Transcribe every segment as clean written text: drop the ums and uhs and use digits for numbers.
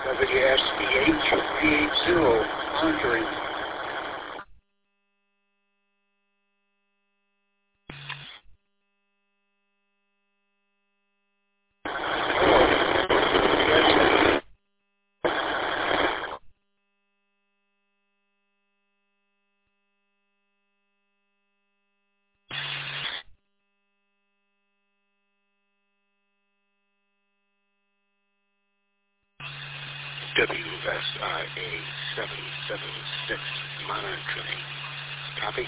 WSBH 380, monitoring. WSIA 776, monitoring. Copy.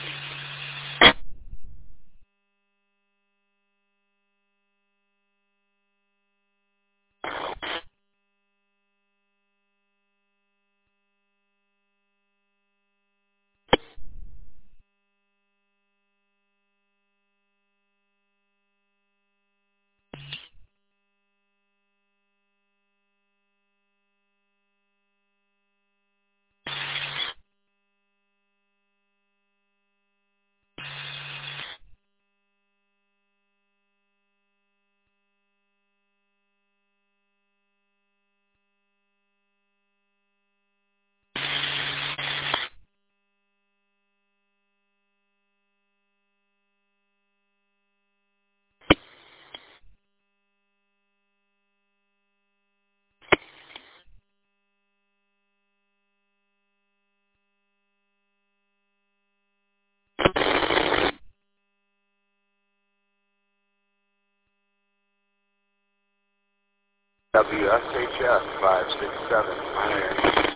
WSHS 567, monitoring.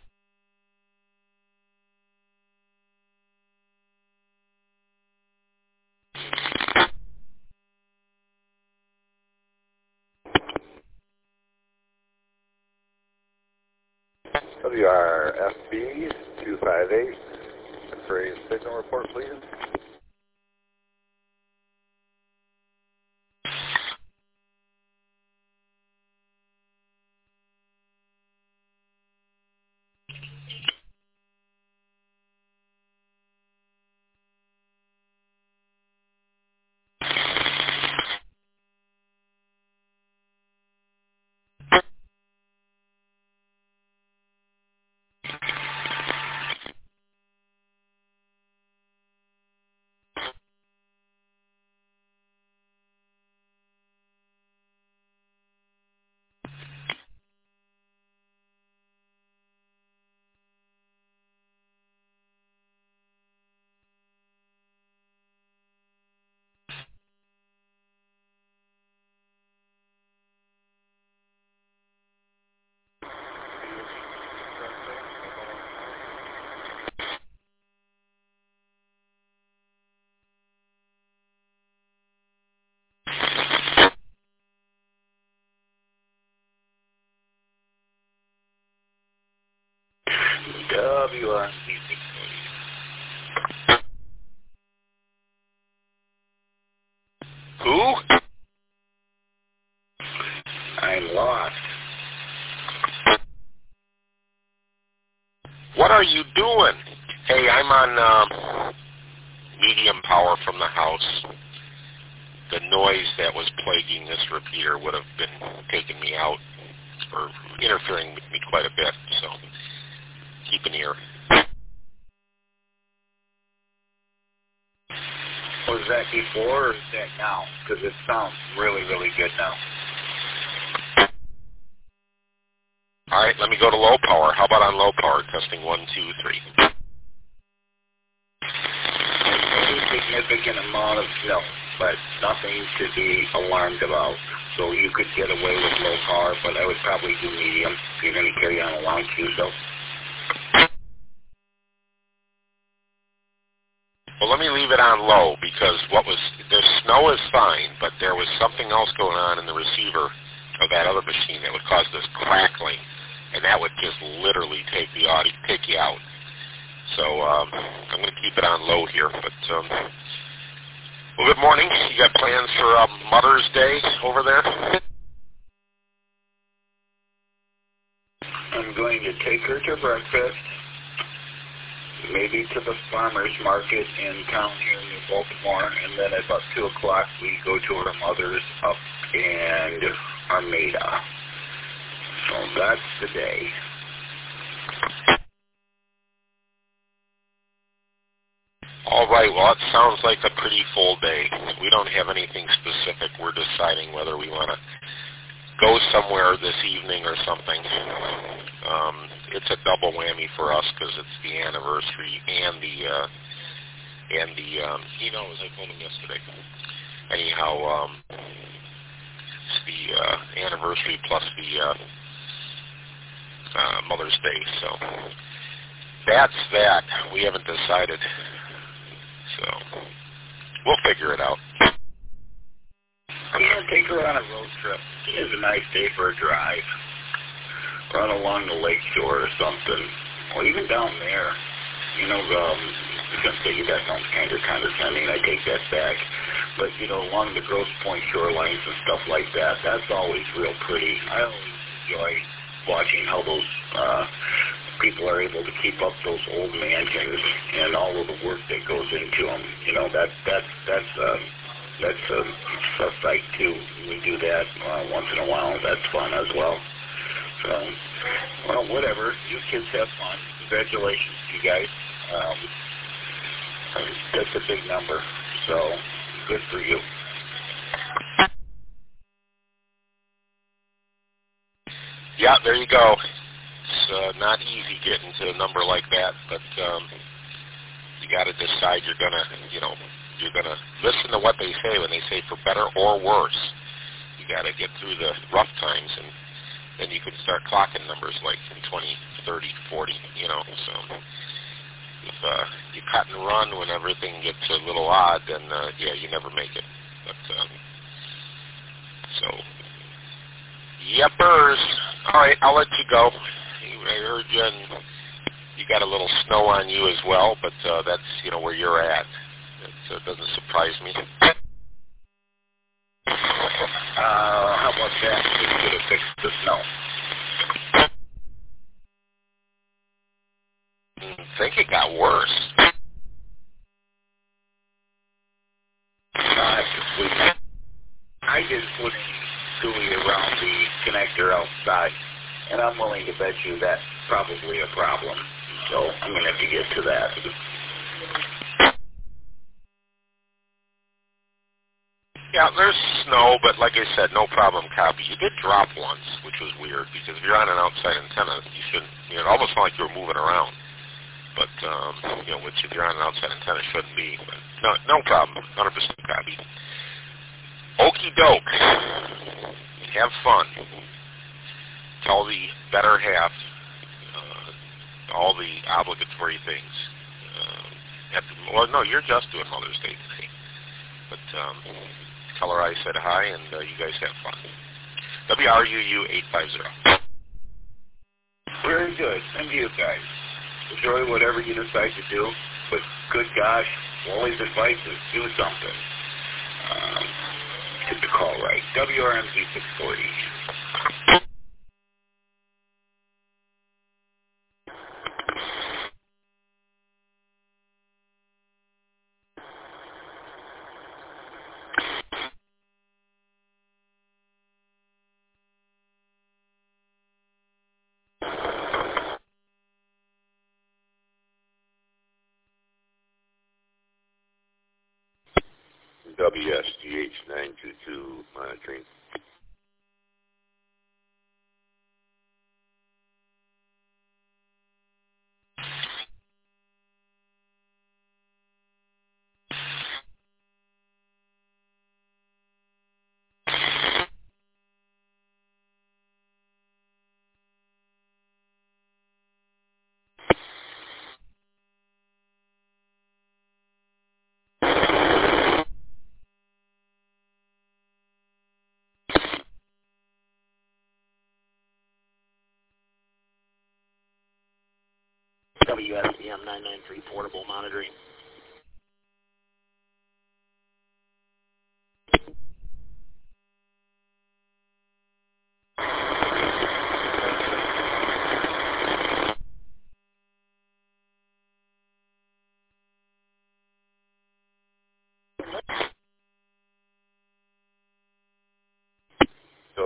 WRFB 258, for a signal report, please. WRFB. Who? I'm lost. What are you doing? Hey, I'm on medium power from the house. The noise that was plaguing this repeater would have been taking me out or interfering with me quite a bit, so keep an ear. Was that before or is that now? Because it sounds really, really good now. All right, let me go to low power. How about on low power? Testing 1, 2, 3. A significant amount of snow, but nothing to be alarmed about. So you could get away with low power, but I would probably do medium if you're going to carry on a long queue. So. Well, let me leave it on low because the snow is fine, but there was something else going on in the receiver of that other machine that would cause this crackling, and that would just literally take the audio, take you out. So I'm going to keep it on low here. But well, good morning. You got plans for Mother's Day over there? I'm going to take her to breakfast. Maybe to the farmer's market in town here in Baltimore, and then at about 2 o'clock we go to our mother's up in Armada. So that's the day. All right, well, it sounds like a pretty full day. We don't have anything specific. We're deciding whether we want to go somewhere this evening or something. It's a double whammy for us because it's the anniversary and he knows, I told him yesterday. Anyhow, it's the anniversary plus the Mother's Day, so that's that. We haven't decided, so we'll figure it out. Yeah, take her on a road trip. It is a nice day for a drive. Run along the lake shore or something. Or even down there. You know, I was going to say that sounds kind of condescending. I take that back. But, you know, along the Grosse Pointe shorelines and stuff like that, that's always real pretty. I always enjoy watching how those people are able to keep up those old mansions and all of the work that goes into them. You know, that's a sight too. We do that once in a while. That's fun as well. So, well, whatever. You kids have fun. Congratulations to you guys. That's a big number. So, good for you. Yeah, there you go. It's not easy getting to a number like that, but you got to decide you're gonna listen to what they say when they say for better or worse. You got to get through the rough times, and then you can start clocking numbers like in 20, 30, 40. You know, so if you cut and run when everything gets a little odd, then yeah, you never make it. But so. Yepers. All right, I'll let you go. I heard you, and you got a little snow on you as well, but that's, you know, where you're at. It doesn't surprise me. How about that? Just get to fix the snow. I think it got worse. I just put gooey around the connector outside, and I'm willing to bet you that's probably a problem. So I'm going to have to get to that. Yeah, there's snow, but like I said, no problem copy. You did drop once, which was weird, because if you're on an outside antenna, you shouldn't, you know, it almost felt like you were moving around. But, you know, which if you're on an outside antenna shouldn't be. But no problem, 100% copy. Okie doke. Have fun. Tell the better half all the obligatory things. Well, no, you're just doing Mother's Day today. But tell her I said hi, and you guys have fun. WRUU 850. Very good. And you guys. Enjoy whatever you decide to do. But good gosh, Wally's advice is do something. Get the call right. WRMZ 640. WSGH 922 monitoring. WSBM 993 portable monitoring.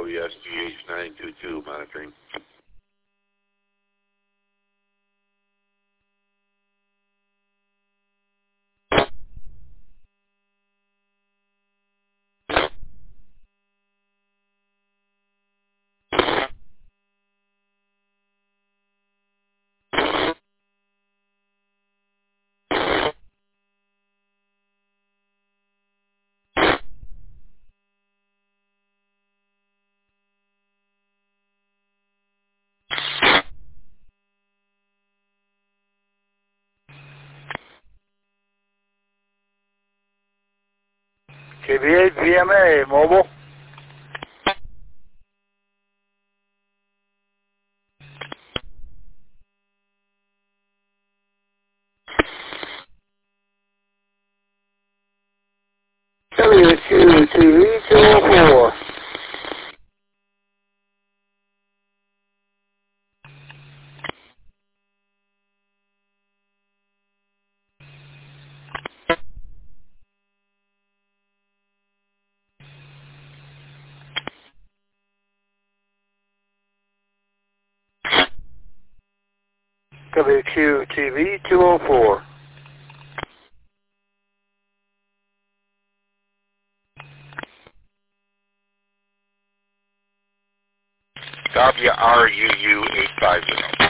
WSGH922 monitoring. KV8 VMA, mobile. W2TV204. WQTV204. WRUU850.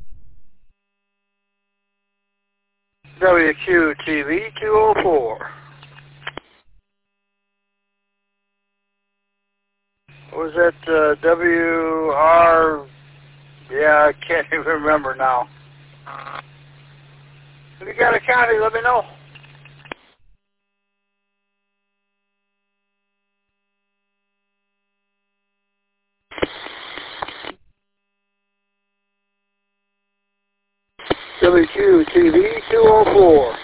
WQTV204. What was that, WR... Yeah, I can't even remember now. If you got a county, let me know. WQTV204.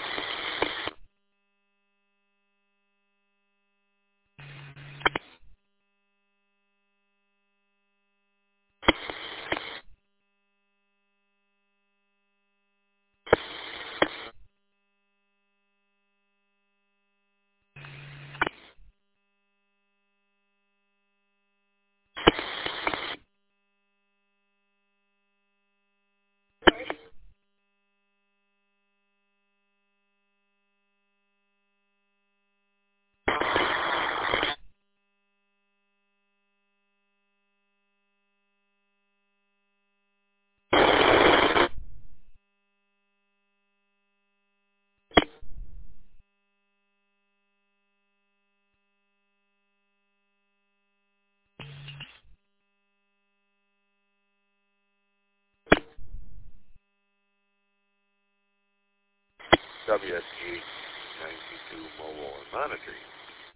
WSGH922 mobile and monitoring.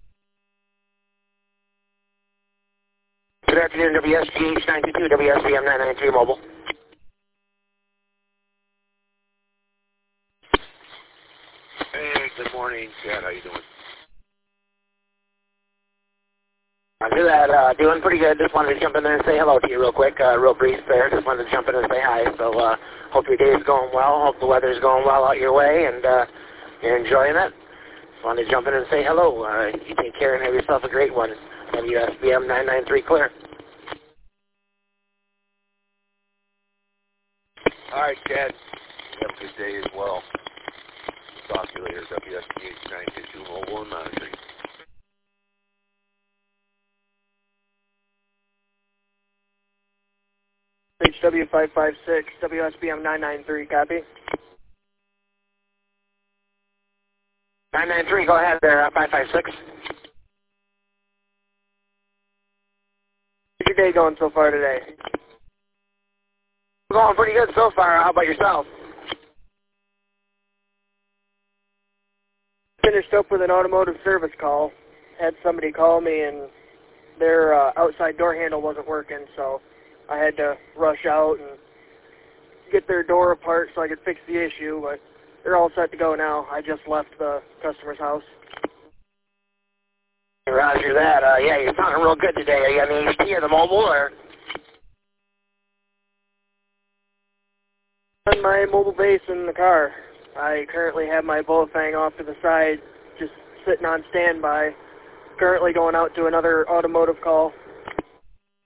Good afternoon, WSGH922, WSBM993 mobile. Hey, good morning, Chad. How you doing? Doing pretty good. Just wanted to jump in there and say hello to you real quick. Real brief there. Just wanted to jump in and say hi. So hope your day is going well. Hope the weather's going well out your way, and you're enjoying it. Just wanted to jump in and say hello. You take care and have yourself a great one. WSBM 993 clear. All right, Chad. Have a good day as well. Talk to you later. WSGH922 mobile and monitoring. HW556, WSBM 993, copy. 993, go ahead there, 556. How's your day going so far today? Going pretty good so far. How about yourself? Finished up with an automotive service call. Had somebody call me and their outside door handle wasn't working, so I had to rush out and get their door apart so I could fix the issue, but they're all set to go now. I just left the customer's house. Roger that. Yeah, you're sounding real good today. Are you on the HP or the mobile, or? On my mobile base in the car. I currently have my Volfang off to the side, just sitting on standby. Currently going out to another automotive call.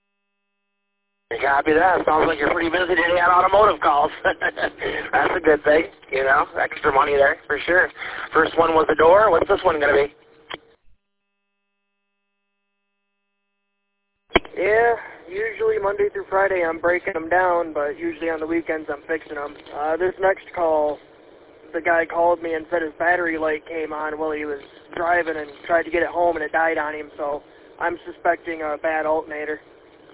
Copy that. Sounds like you're pretty busy today on automotive calls. That's a good thing, you know. Extra money there, for sure. First one was the door. What's this one going to be? Yeah, usually Monday through Friday I'm breaking them down, but usually on the weekends I'm fixing them. This next call, the guy called me and said his battery light came on while he was driving and tried to get it home and it died on him, so I'm suspecting a bad alternator.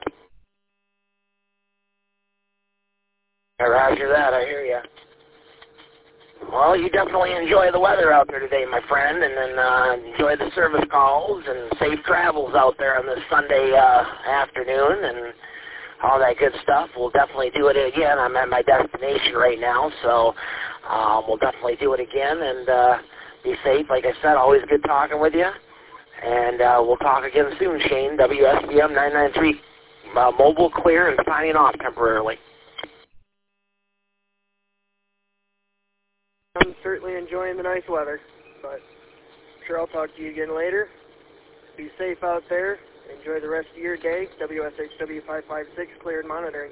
Roger that, I hear you. Well, you definitely enjoy the weather out there today, my friend, and then enjoy the service calls and safe travels out there on this Sunday afternoon and all that good stuff. We'll definitely do it again. I'm at my destination right now, so we'll definitely do it again and be safe. Like I said, always good talking with you. And we'll talk again soon, Shane. WSBM 993, mobile clear and signing off temporarily. I'm certainly enjoying the nice weather, but I'm sure I'll talk to you again later. Be safe out there. Enjoy the rest of your day. WSHW 556, cleared monitoring.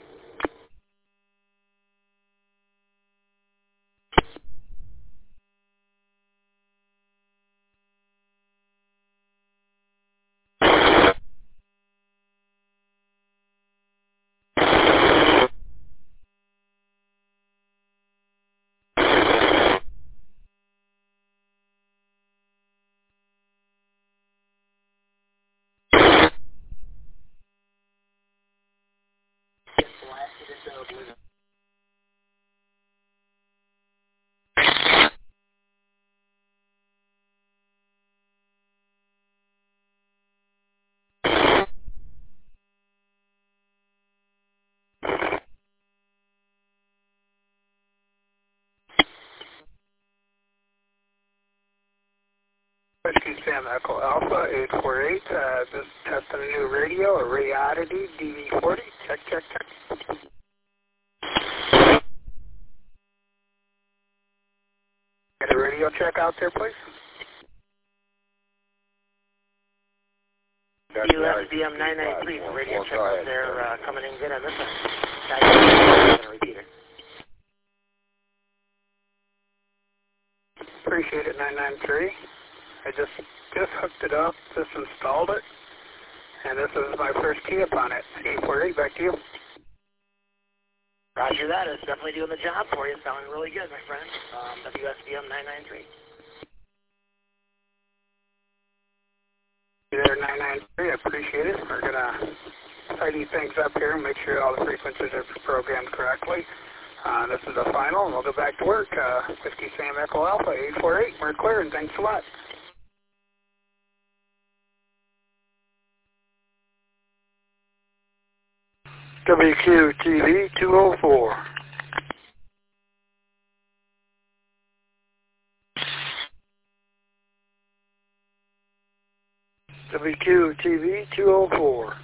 Whiskey Sam Echo Alpha 848, just testing a new radio, a Rayodity DV40. Check, check, check. Get a radio check out there, please. USBM 993, radio check out there, coming in good on this one. Repeater. Appreciate it, 993. I just hooked it up, just installed it, and this is my first key up on it. 848, back to you. Roger that. It's definitely doing the job for you. Sounding really good, my friend. WSBM 993. There, 993. I appreciate it. We're going to tidy things up here and make sure all the frequencies are programmed correctly. This is the final, and we'll go back to work. Whiskey Sam Echo Alpha 848. We're clear, and thanks a lot. WQTV 204. WQTV 204.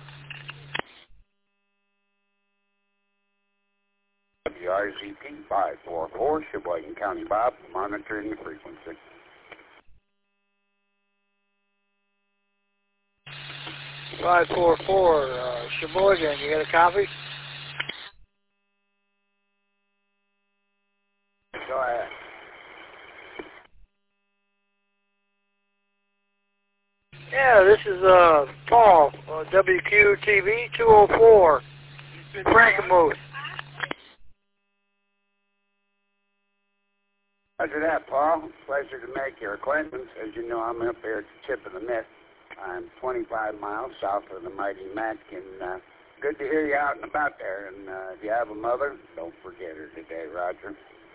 WRZP 544, Sheboygan County Bob, monitoring the frequency. 544, Sheboygan, you got a copy? Go ahead. Yeah, this is Paul, WQTV 204, Frankenmuth. Roger that, Paul. Pleasure to make your acquaintance. As you know, I'm up here at the tip of the mitt. I'm 25 miles south of the mighty Mac, and good to hear you out and about there. And if you have a mother, don't forget her today, Roger.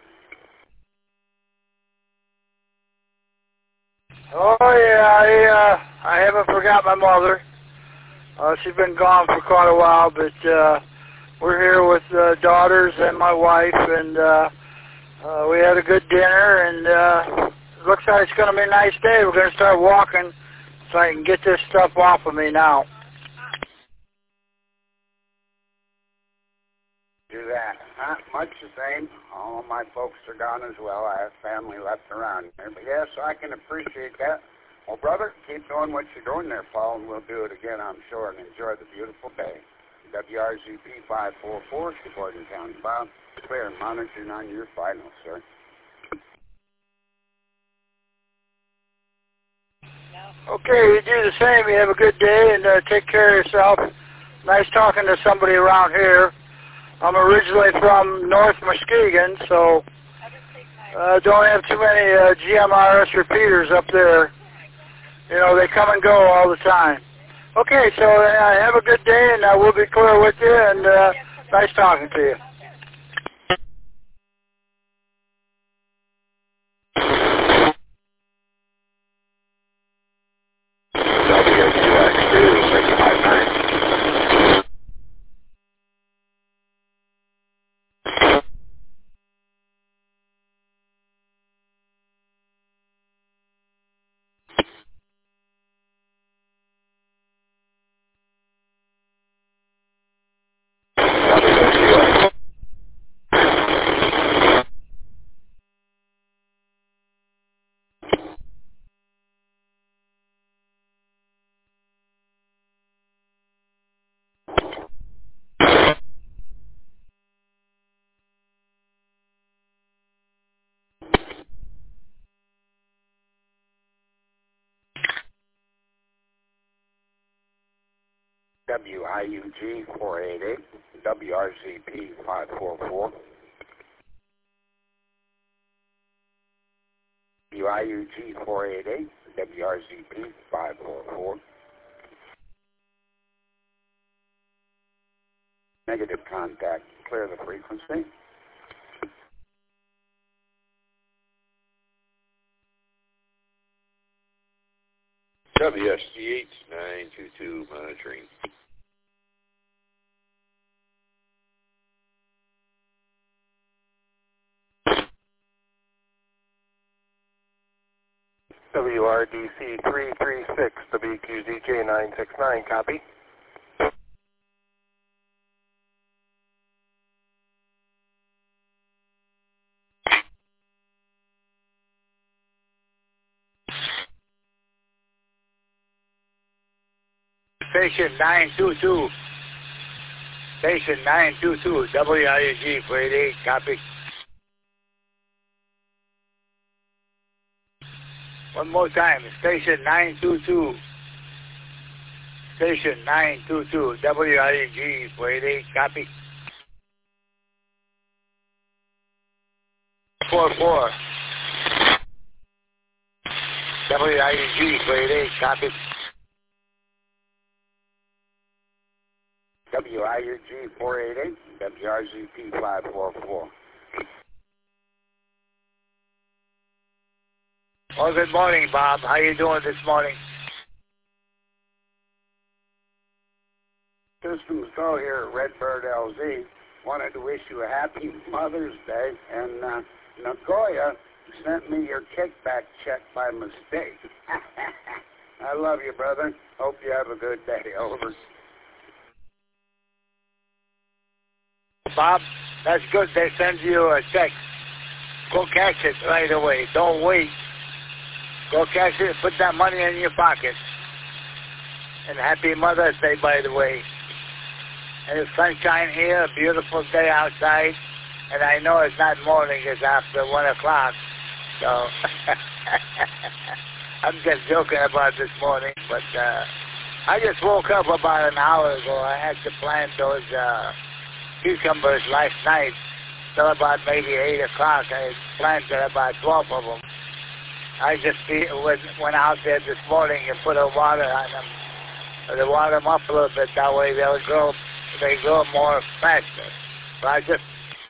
Oh yeah, I haven't forgot my mother. She's been gone for quite a while, but we're here with daughters and my wife, and we had a good dinner, and looks like it's going to be a nice day. We're going to start walking so I can get this stuff off of me now. Do that. Much the same. All of my folks are gone as well. I have family left around here. But yes, I can appreciate that. Well, brother, keep doing what you're doing there, Paul, and we'll do it again, I'm sure, and enjoy the beautiful day. WRZP 544, Sheboygan County, Bob. Clear and monitoring on your final, sir. Okay, you do the same. You have a good day and take care of yourself. Nice talking to somebody around here. I'm originally from North Muskegon, so don't have too many GMRS repeaters up there. You know, they come and go all the time. Okay, so have a good day, and we'll be clear with you, and nice talking to you. WIUG 488, WRZP 544. WIUG 488, WRZP 544. Negative contact. Clear the frequency. WSGH 922 monitoring. WRDC 336, WQZJ 969, copy. Station 922. Station 922, WIUG 488, copy. One more time, station 922. Station 922, WIUG 488, copy. 44. WIUG 488, copy. WIUG 488, WRZP 544. Well, good morning, Bob. How you doing this morning? Systems Go here at Redbird LZ. Wanted to wish you a happy Mother's Day, and Nagoya sent me your kickback check by mistake. I love you, brother. Hope you have a good day. Over. Bob, that's good. They send you a check. Go cash it right away. Don't wait. Go cash it. Put that money in your pocket. And happy Mother's Day, by the way. And it's sunshine here, a beautiful day outside. And I know it's not morning, it's after 1 o'clock. So, I'm just joking about this morning. But I just woke up about an hour ago. I had to plant those cucumbers last night till about maybe 8 o'clock. I planted about 12 of them. I just went out there this morning and put a water on them. They water them up a little bit. That way they grow more faster. But I just...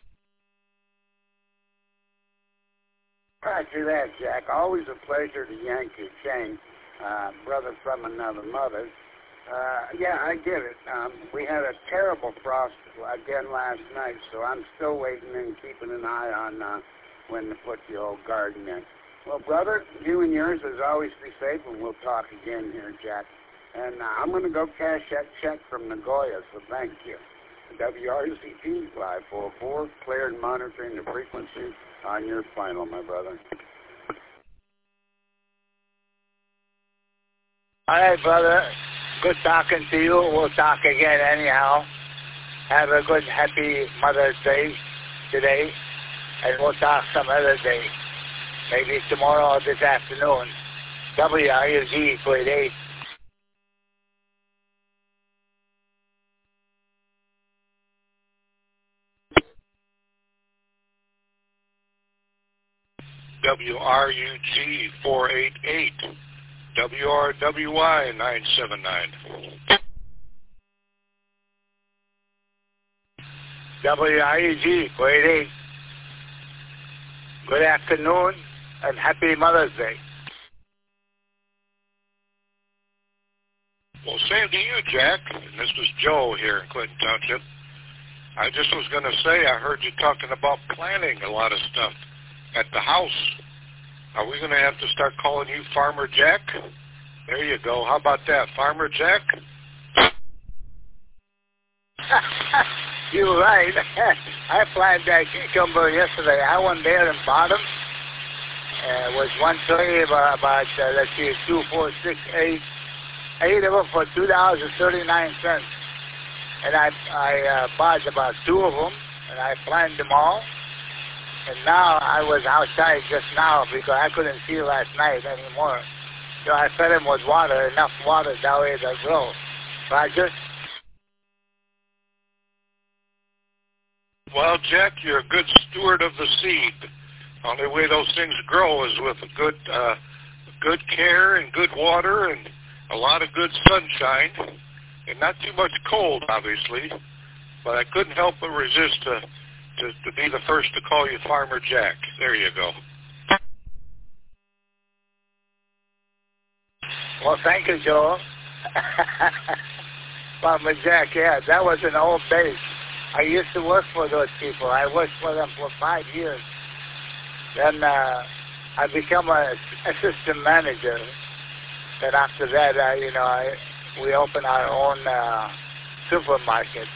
Roger that, Jack. Always a pleasure to yank your chain. Brother from another mother. Yeah, I get it. We had a terrible frost again last night, so I'm still waiting and keeping an eye on when to put the old garden in. Well, brother, you and yours as always be safe, and we'll talk again here, Jack. And I'm going to go cash that check from Nagoya, so thank you. WRZP 544, clear and monitoring the frequency on your final, my brother. All right, brother. Good talking to you. We'll talk again anyhow. Have a good, happy Mother's Day today, and we'll talk some other day. Maybe tomorrow or this afternoon. WRUG 48. WRUG 488. WRWY 979. WRUG 488. Good afternoon and happy Mother's Day. Well, same to you, Jack. This was Joe here in Clinton Township. I just was going to say, I heard you talking about planting a lot of stuff at the house. Are we going to have to start calling you Farmer Jack? There you go. How about that, Farmer Jack? You're right. I planted that cucumber yesterday. I went there and bought them. It was one tray about let's see, 2, 4, 6, 8. 8 of them for $2.39. And I bought about 2 of them, and I planted them all. And now I was outside just now because I couldn't see last night anymore. So I fed them with water, enough water, that way they'll grow. Roger? Well, Jack, you're a good steward of the seed. Only way those things grow is with good care and good water and a lot of good sunshine and not too much cold, obviously. But I couldn't help but resist to be the first to call you Farmer Jack. There you go. Well, thank you, Joel. Farmer Jack, yeah, that was an old days. I used to work for those people. I worked for them for 5 years. Then I became an assistant manager. Then after that, we opened our own supermarket.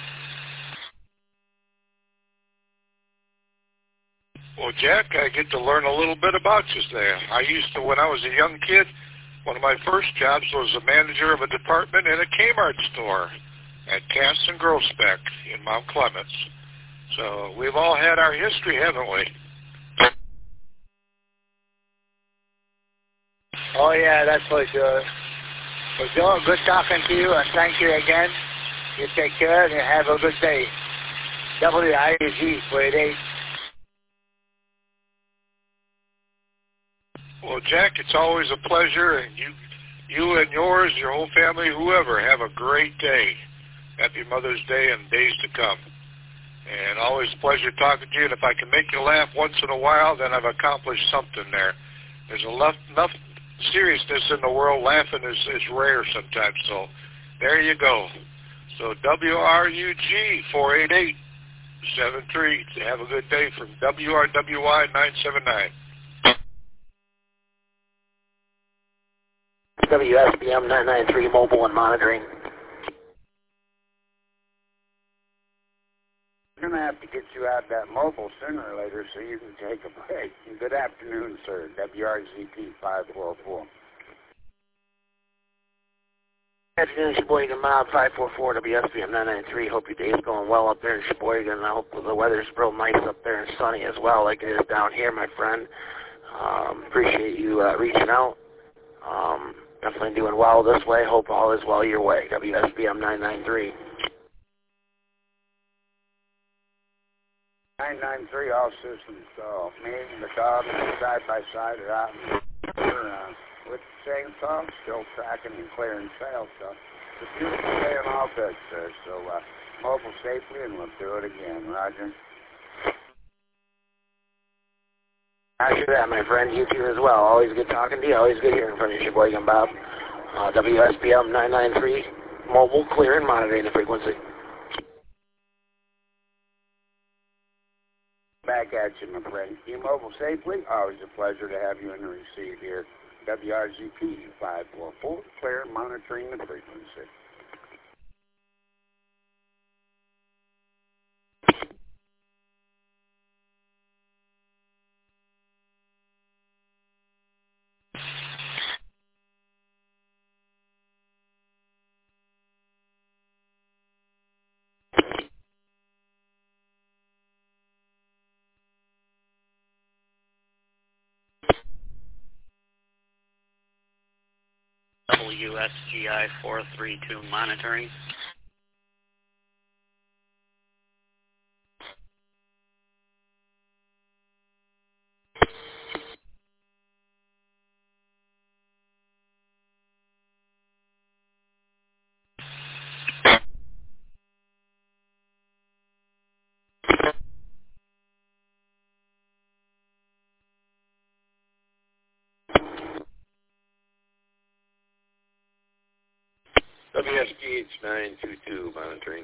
Well, Jack, I get to learn a little bit about you there. When I was a young kid, one of my first jobs was a manager of a department in a Kmart store at Cass and Groesbeck in Mount Clements. So we've all had our history, haven't we? Oh, yeah, that's for sure. Well, Joe, good talking to you, and thank you again. You take care, and you have a good day. WIG 48. Well, Jack, it's always a pleasure, and you and yours, your whole family, whoever, have a great day. Happy Mother's Day and days to come. And always a pleasure talking to you, and if I can make you laugh once in a while, then I've accomplished something there. There's enough seriousness in the world. Laughing is rare sometimes, so there you go. So WRUG 488-73. Have a good day from WRWY 979. WSBM 993 mobile and monitoring. We're going to have to get you out that mobile sooner or later so you can take a break. Good afternoon, sir. WRZP 544. Good afternoon, Sheboygan Mob 544 WSBM 993. Hope your day is going well up there in Sheboygan. I hope the weather's real nice up there and sunny as well like it is down here, my friend. Appreciate you reaching out. Definitely doing well this way. Hope all is well your way. WSBM 993. 993, all systems go. Me and the dog side by side are out with the same song, still tracking and clearing trails. So it's a beautiful day and all good, sir. So mobile safely, and we'll do it again. Roger. Roger that, my friend. You too as well. Always good talking to you. Always good hearing from you, Sheboygan Bob. WSBM 993, mobile, clear and monitoring the frequency. Back at you, my friend. You mobile safely. Always a pleasure to have you in the receive here. WRZP 544, clear and monitoring the frequency. WSGI 432 monitoring. WSGH 922 monitoring.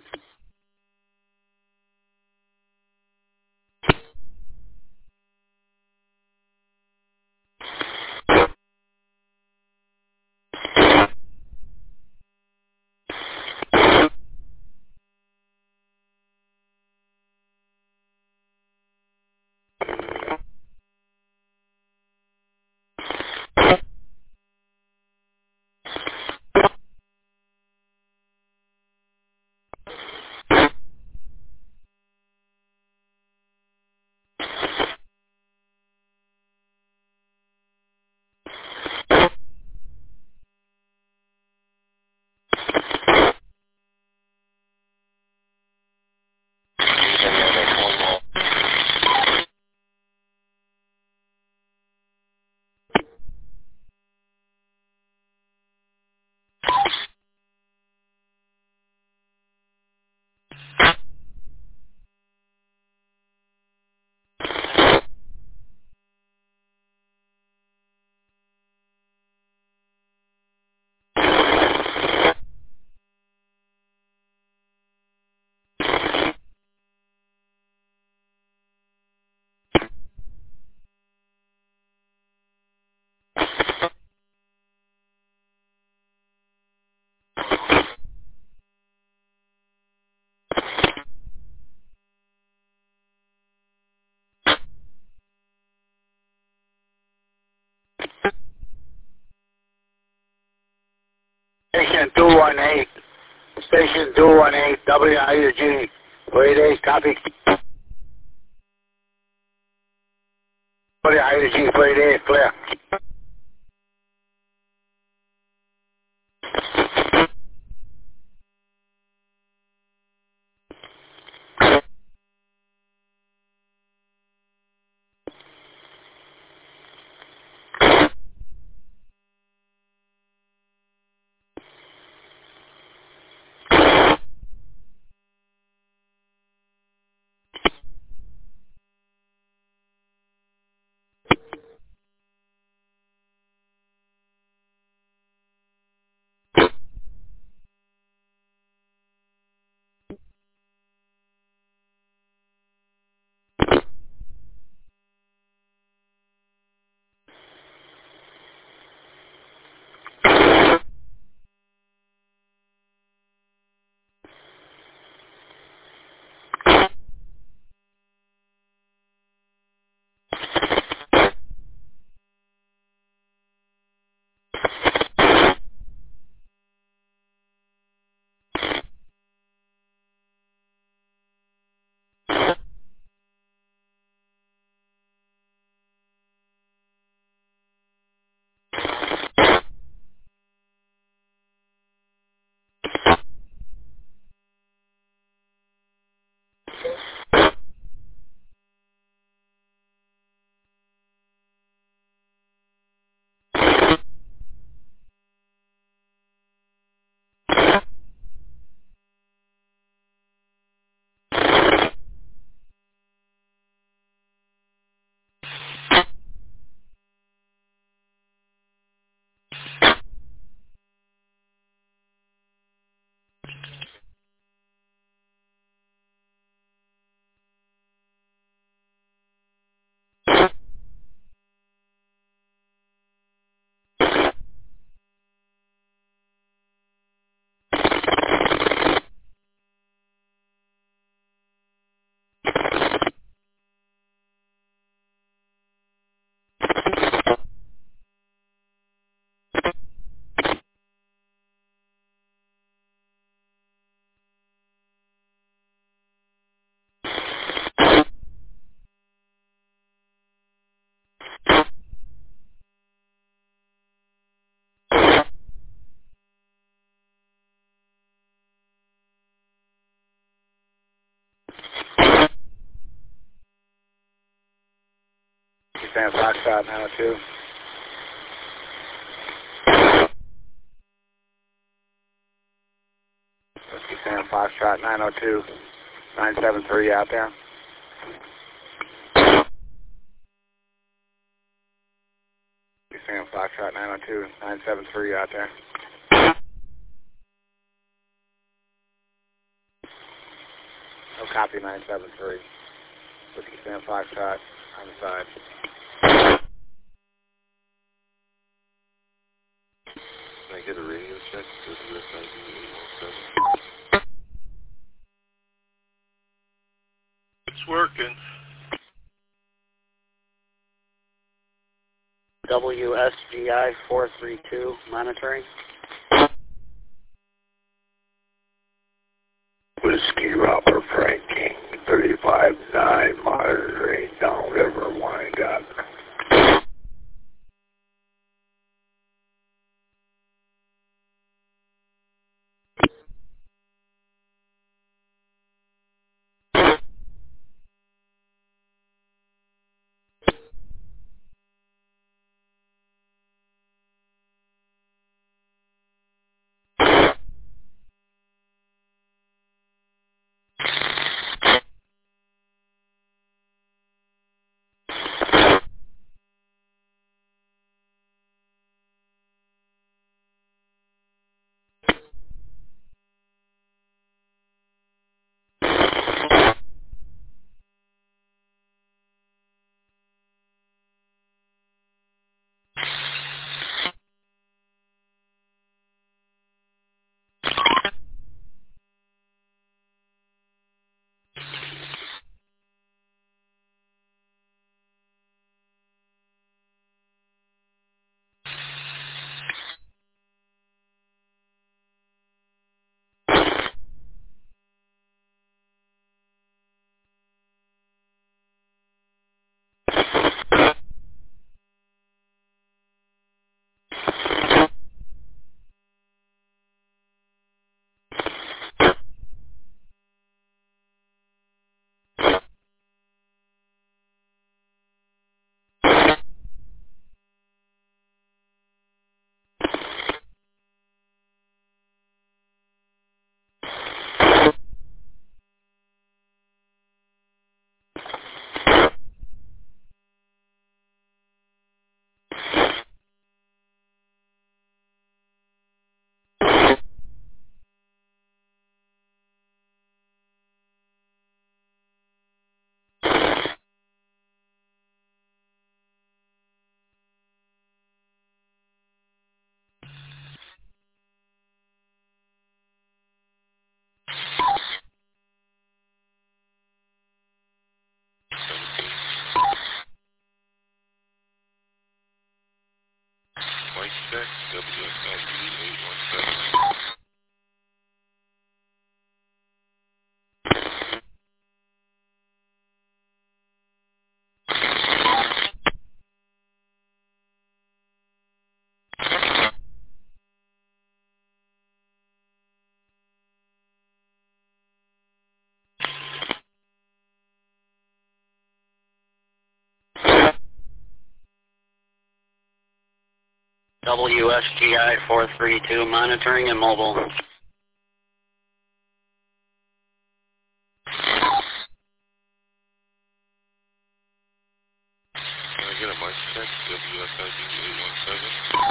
Station 218. Station 218, WIUG 48, copy. WIUG 48, clear. Sam Foxtrot 902. Whiskey Sam Foxtrot 902. 973 out there. Whiskey Sam Foxtrot 902. 973 out there. No copy 973. Whiskey Sam Foxtrot on the side. Can I get a radio check? It's working. WSGI 432 monitoring. Whiskey Robert Frank King, 35-9, monitoring Downriver Wyandotte. White check, WSID 817. WSGI 432 monitoring and mobile. Can I get a mic check? WSID 817.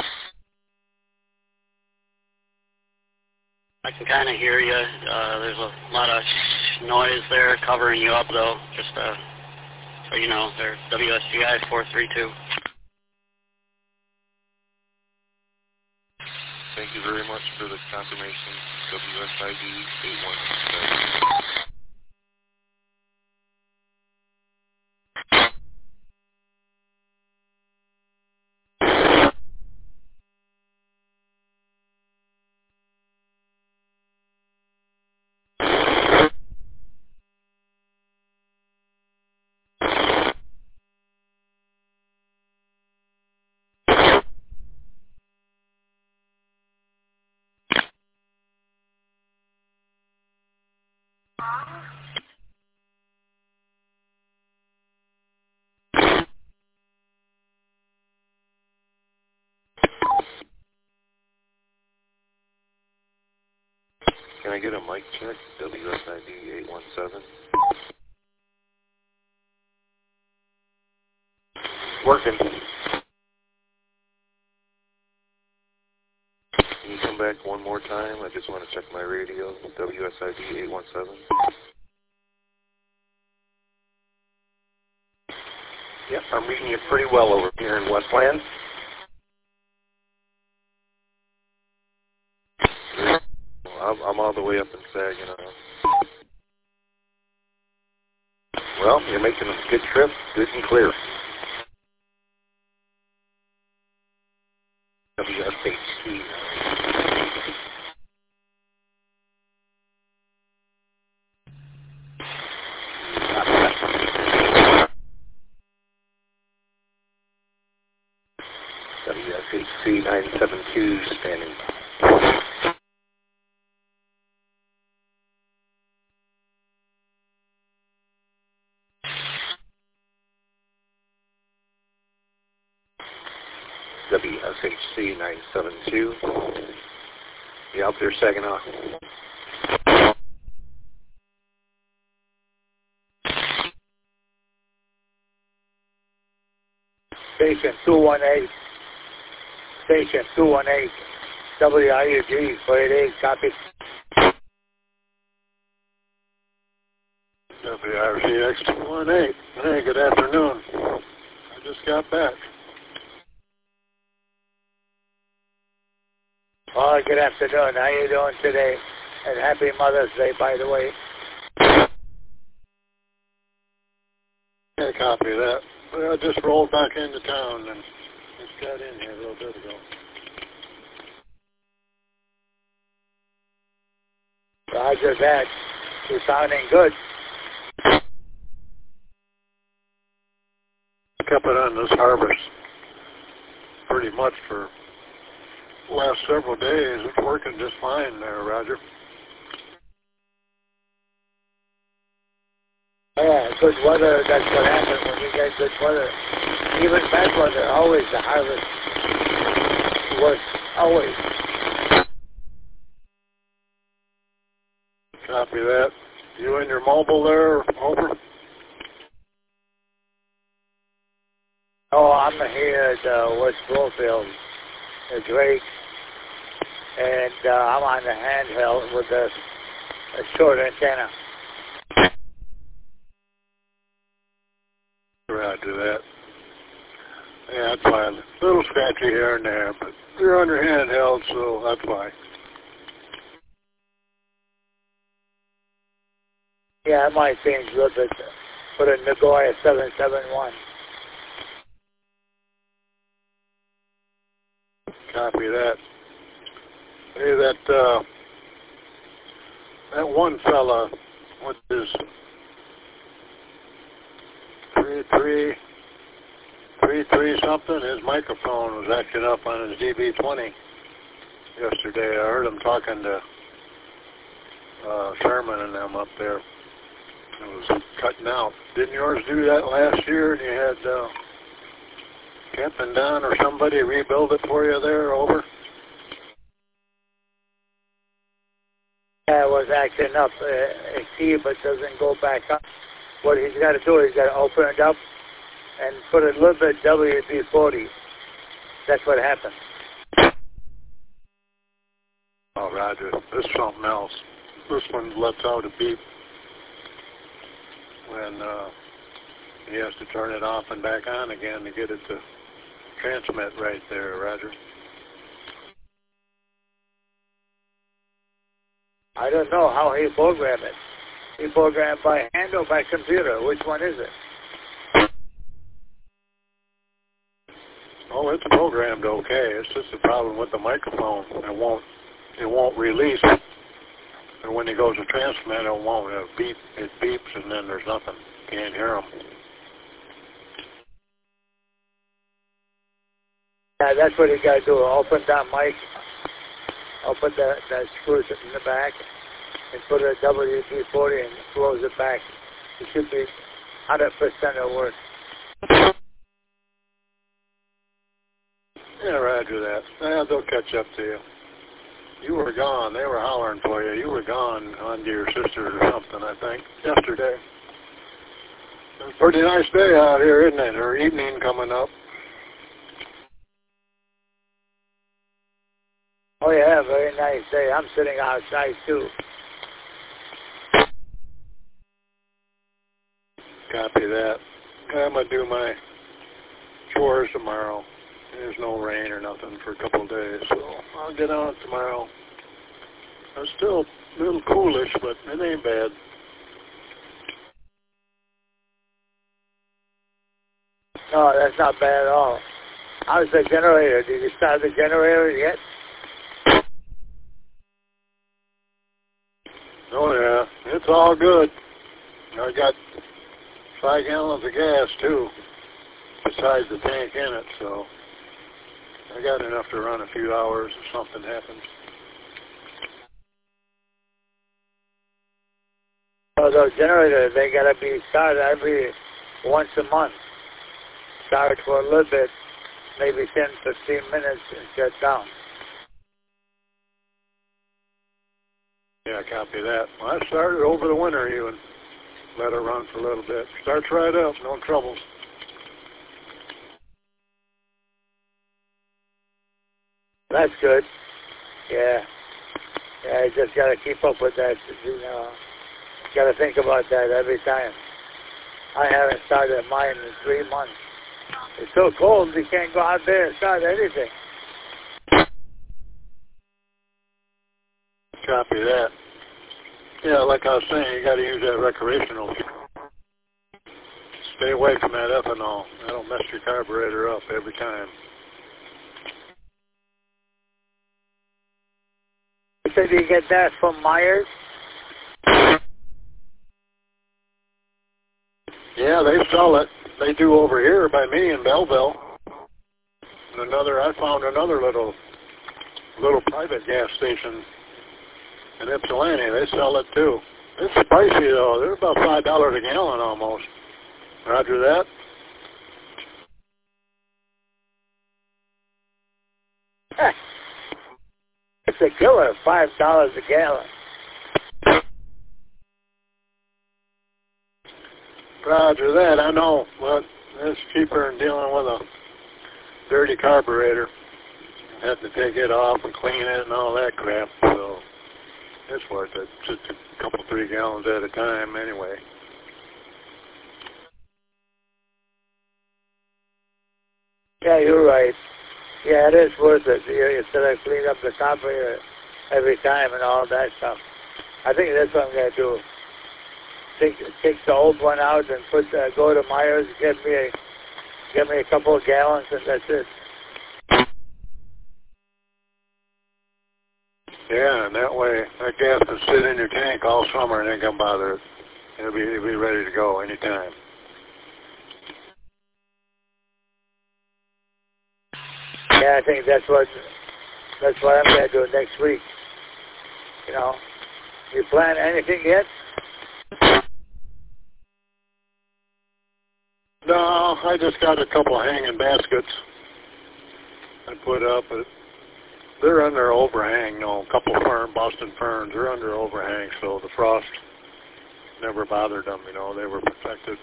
I can kind of hear you. There's a lot of noise there covering you up, though. Just so you know, they're WSGI 432. Thank you very much for the confirmation. WSID 817. Can I get a mic check? WSID 817. Working. Can you come back one more time? I just want to check my radio. WSID 817. Yep, I'm reading you pretty well over here in Westland. I'm all the way up in Saginaw. Well, you're making a good trip, good and clear. WSHC. WSHC 972 standing. WSHC 972. You out there, Saginaw? Station 218. Station 218. WIUG 488. Copy. WRCX 218. Hey, good afternoon. I just got back. Oh, good afternoon. How you doing today? And happy Mother's Day, by the way. Yeah, copy of that. Well, I just rolled back into town and just got in here a little bit ago. Roger that. You're sounding good. Kept it on this harvest pretty much for the last several days. It's working just fine there, Roger. Yeah, good weather, that's what happens when you get good weather. Even bad weather, always the harvest works, always. Copy that. You in your mobile there, over? Oh, I'm here at West Blofield, Drake, and I'm on the handheld with a short antenna. Roger that. Yeah, that's fine. A little scratchy here and there, but you're on your handheld, so that's fine. Yeah, I might change a little bit. Put a Nagoya 771. Copy that. Hey, that one fella with his 33 something, his microphone was acting up on his DB20 yesterday. I heard him talking to Sherman and them up there. It was cutting out. Didn't yours do that last year? And you had Kemp and Don or somebody rebuild it for you there, over? Yeah, it was acting up. See, but doesn't go back up. What he's got to do is he's got to open it up and put a little bit WD-40. That's what happened. Oh, Roger. This is something else. This one lets out a beep when he has to turn it off and back on again to get it to transmit right there, Roger. I don't know how he programmed it. He programmed by hand or by computer. Which one is it? Oh, it's programmed okay. It's just a problem with the microphone. It won't release. And when it goes to transmit, it won't. It beeps, and then there's nothing. Can't hear them. Yeah, that's what you got to do. Open that mic, open that screws in the back, and put a WD-40 and close it back. It should be 100% of work. Yeah, Roger that. They'll catch up to you. You were gone. They were hollering for you. You were gone on to your sister or something, I think, yesterday. It's a pretty nice day out here, isn't it? Or evening coming up. Oh, yeah, very nice day. I'm sitting outside, too. Copy that. I'm going to do my chores tomorrow. There's no rain or nothing for a couple of days, so I'll get on it tomorrow. It's still a little coolish, but it ain't bad. No, that's not bad at all. How's the generator? Did you start the generator yet? Oh, yeah. It's all good. I got 5 gallons of gas, too, besides the tank in it, so I got enough to run a few hours if something happens. Oh, those generators, they got to be started every once a month. Start for a little bit, maybe 10, 15 minutes, and shut down. Yeah, copy that. Well, I started over the winter even. Let it run for a little bit. Starts right up, no troubles. That's good. Yeah. Yeah, you just got to keep up with that, you know. Got to think about that every time. I haven't started mine in 3 months. It's so cold, you can't go out there and start anything. Copy that. Yeah, like I was saying, you got to use that recreational fuel. Stay away from that ethanol. That'll mess your carburetor up every time. So do you get that from Myers? Yeah, they sell it. They do over here by me in Belleville. And I found another little private gas station in Ypsilanti. They sell it too. It's pricey though. They're about $5 a gallon almost. Roger that. It's a killer, $5 a gallon. Roger that. I know. Well, it's cheaper than dealing with a dirty carburetor. Have to take it off and clean it and all that crap. So it's worth it. Just a couple, 3 gallons at a time anyway. Yeah, you're right. Yeah, it is worth it. Instead of clean up the carburetor every time and all that stuff. I think that's what I'm going to do. Take the old one out and go to Myers and get me a couple of gallons, and that's it. Yeah, and that way that gas can sit in your tank all summer and ain't gonna bother it. It'll be ready to go anytime. Yeah, I think that's what I'm gonna do next week. You know, you plan anything yet? No, I just got a couple of hanging baskets I put up. But they're under overhang, a couple of Boston ferns. They're under overhang, so the frost never bothered them, They were protected.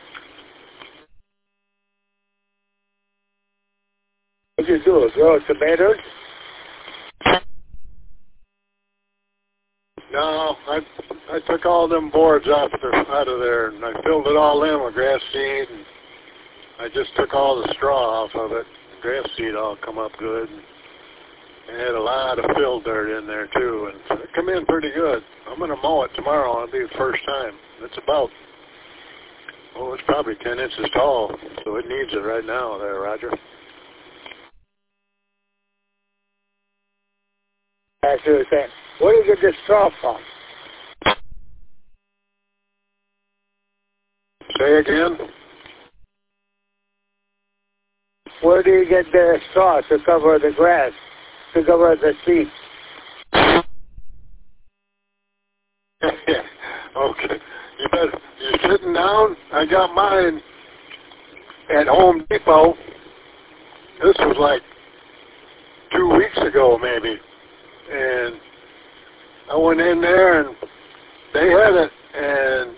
What did you do, grow tomatoes? No, I took all them boards out of there, and I filled it all in with grass seed, and I just took all the straw off of it. The grass seed all come up good. And had a lot of fill dirt in there, too, and it come in pretty good. I'm going to mow it tomorrow. It'll be the first time. It's it's probably 10 inches tall, so it needs it right now there, Roger. That's what you're saying. Where do you get this straw from? Say again? Where do you get the straw to cover the grass, to cover the seeds? Okay. You're sitting down? I got mine at Home Depot. This was like 2 weeks ago, maybe. and I went in there, and they had it, and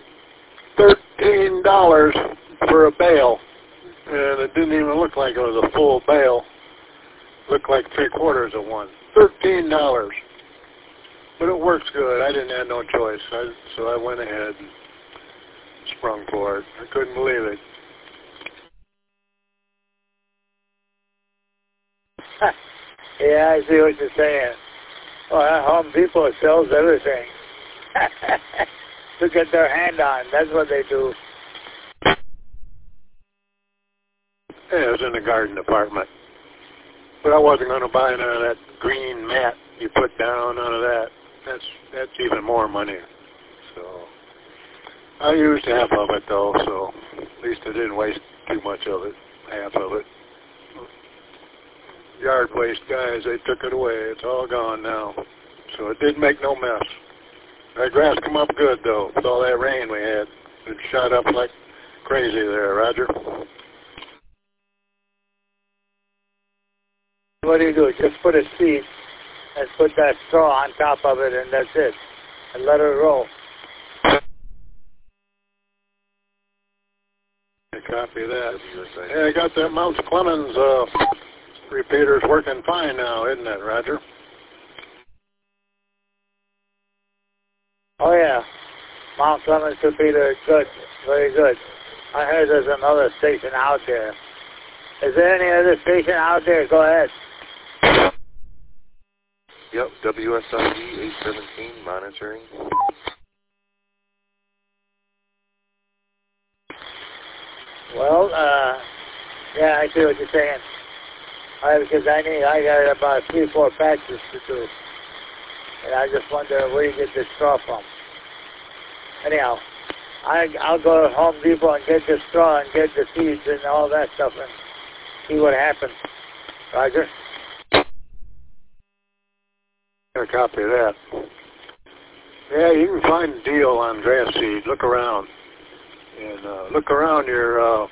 $13 for a bale, and it didn't even look like it was a full bale. It looked like 3/4 of one. $13. But it works good. I didn't have no choice, so I went ahead and sprung for it. I couldn't believe it. Yeah, I see what you're saying. Well, Home Depot sells everything to get their hand on. That's what they do. Yeah, it was in the garden department. But I wasn't going to buy none of that green mat you put down, none of that. That's even more money. So I used half of it, though, so at least I didn't waste too much of it, half of it. Yard waste guys, they took it away. It's all gone now. So it didn't make no mess. That grass come up good, though, with all that rain we had. It shot up like crazy there, Roger. What do? Just put a seed and put that straw on top of it, and that's it. And let it roll. Copy that. Hey, I got that Mount Clemens repeaters working fine now, isn't it, Roger? Oh, yeah. Mount Clemens repeater is good. Very good. I heard there's another station out there. Is there any other station out there? Go ahead. Yep, WSID 817 monitoring. Well, yeah, I see what you're saying. Because I got about 3-4 patches to do. And I just wonder where you get this straw from. Anyhow, I'll go to Home Depot and get the straw and get the seeds and all that stuff and see what happens. Roger? Yeah, copy that. Yeah, you can find a deal on grass seed. Look around. And look around your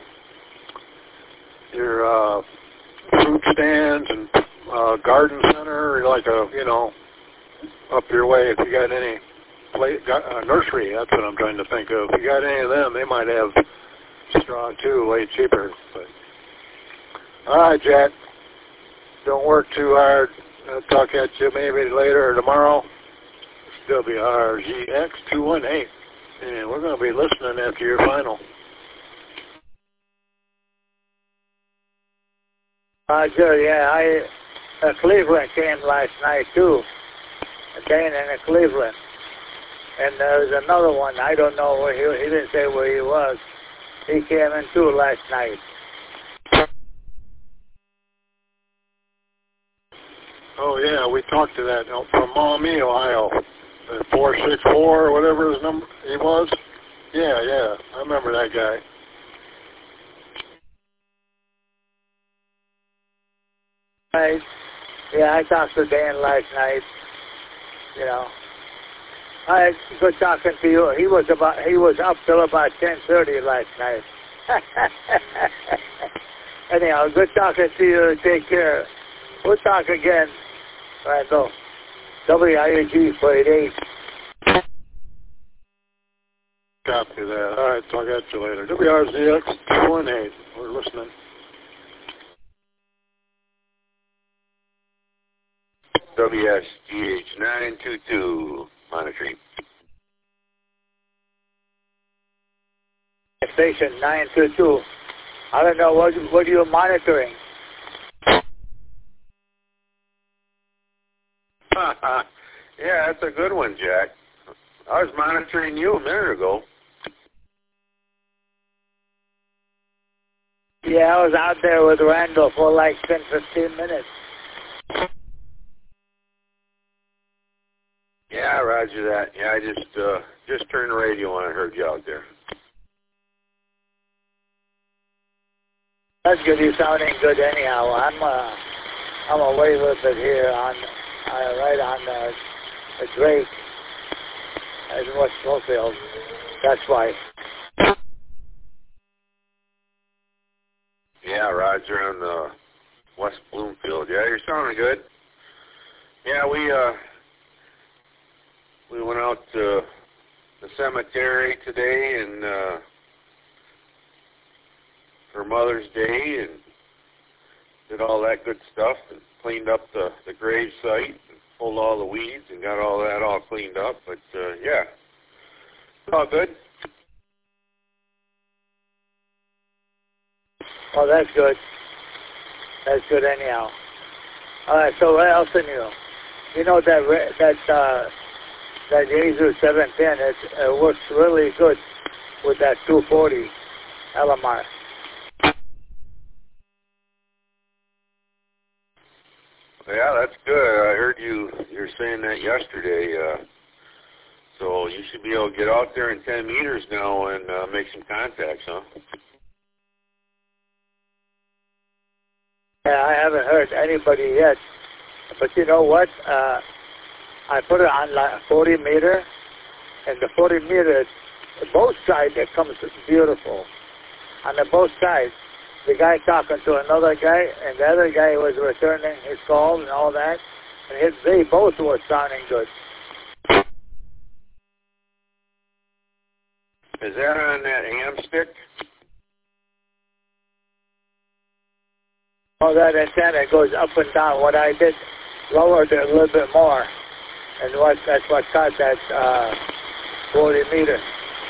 fruit stands and garden center, like up your way. If you got any nursery, that's what I'm trying to think of. If you got any of them, they might have straw too, way cheaper. But all right, Jack. Don't work too hard. I'll talk at you maybe later or tomorrow. It's WRGX218. And we're going to be listening after your final. Good, yeah. Cleveland came last night, too. Dane in Cleveland. And there was another one. I don't know where he didn't say where he was. He came in, too, last night. Oh, yeah, we talked to that from Maumee, Ohio. 464 or whatever his number he was. Yeah, I remember that guy. Right. Yeah, I talked to Dan last night. Good talking to you. He was up till about 10:30 last night. Anyhow, good talking to you. Take care. We'll talk again. Randall. WIAG 48. Copy that. All right, talk at you later. WRZX 218. We're listening. WSGH 922 monitoring. Station 922. I don't know what are you monitoring. Yeah, that's a good one, Jack. I was monitoring you a minute ago. Yeah, I was out there with Randall for like 10-15 minutes. Yeah, roger that. Yeah, I just turned the radio on and heard you out there. That's good. You're sounding good anyhow. I'm away a little bit here on right on the Drake in West Snowfield. That's why. Yeah, Roger on the West Bloomfield. Yeah, you're sounding good. Yeah, we went out to the cemetery today and for Mother's Day and did all that good stuff and cleaned up the grave site and pulled all the weeds and got all that all cleaned up. But yeah, it's all good. Oh, that's good. That's good anyhow. All right, so what else in you? You know that Yaesu 710, it works really good with that 240 LMR. Yeah, that's good. I heard you were saying that yesterday. So you should be able to get out there in 10 meters now and make some contacts, huh? Yeah, I haven't heard anybody yet. But you know what? I put it on like 40 meter, and the 40 meter, both sides, it comes beautiful. On the both sides, the guy talking to another guy, and the other guy was returning his call and all that, and they both were sounding good. Is that on that ham stick? Oh, that antenna goes up and down. What I did, lowered it a little bit more, and that's what caused that 40 meter.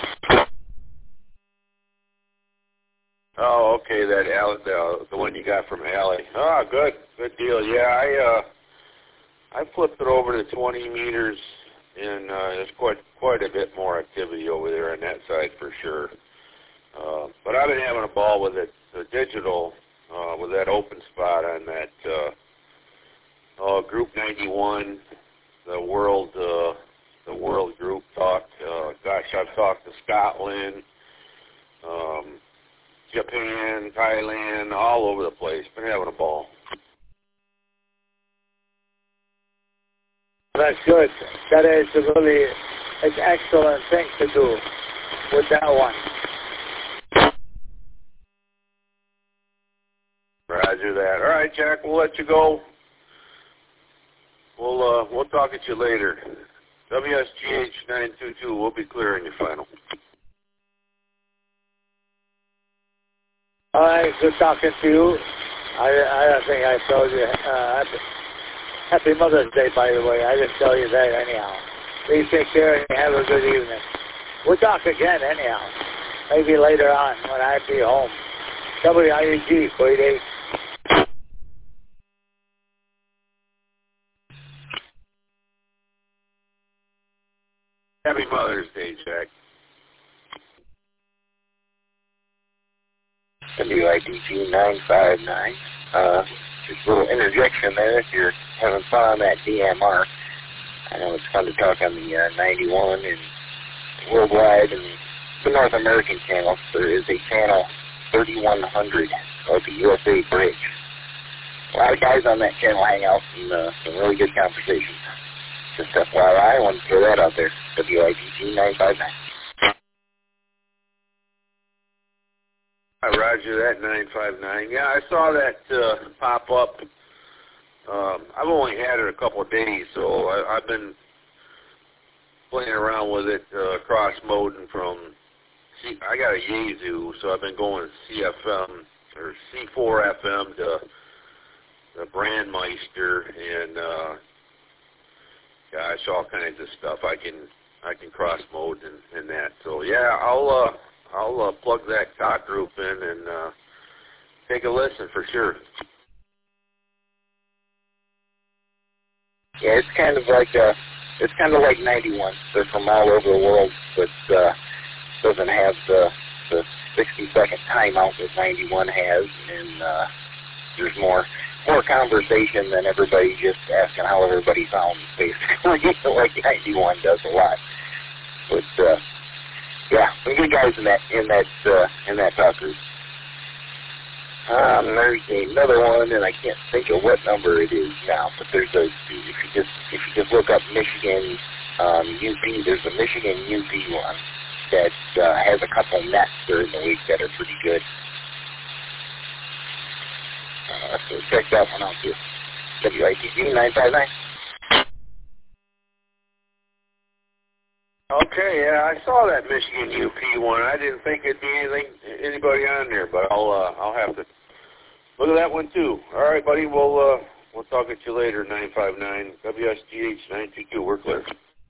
Oh, okay, that the one you got from Allie. Oh, good deal. Yeah, I flipped it over to 20 meters, and there's quite a bit more activity over there on that side for sure. But I've been having a ball with it, the digital, with that open spot on that Group 91, the world group talk. Gosh, I've talked to Scotland, Japan, Thailand, all over the place. Been having a ball. That's good. That is really an excellent thing to do with that one. Roger that. All right, Jack, we'll let you go. We'll talk at you later. WSGH 922, we'll be clearing your final. All right, good talking to you. I think I told you. Happy Mother's Day, by the way. I didn't tell you that anyhow. Please take care and have a good evening. We'll talk again anyhow. Maybe later on when I be home. WIUG 48. Happy Mother's Day, Jack. WIDG 959. Just a little interjection there if you're having fun on that DMR. I know it's fun to talk on the 91 and worldwide and the North American channel. There is a channel 3100 called the USA Bridge. A lot of guys on that channel hang out and some really good conversations. Just FYI, I want to throw that out there. WIDG 959. Roger that, 959. Yeah, I saw that pop up. I've only had it a couple of days, so I've been playing around with it, cross-moding from, I got a Yaesu, so I've been going CFM, or C4 FM to the Brandmeister, and gosh, all kinds of stuff. I can cross-mode and that. So, yeah, I'll plug that talk group in and take a listen for sure. Yeah, it's kind of like 91. They're from all over the world, but doesn't have the 60-second timeout that 91 has, and there's more conversation than everybody just asking how everybody sounds, basically, like 91 does a lot. But yeah, some good guys in that talk group. There's another one, and I can't think of what number it is now. But there's if you just look up Michigan UP, there's a Michigan UP one that has a couple nets during the week that are pretty good. So check that one out too. WITG 959. Okay, yeah, I saw that Michigan UP one. I didn't think it'd be anybody on there, but I'll have to look at that one too. All right, buddy. We'll talk at you later. 959 WSGH 922. We're clear.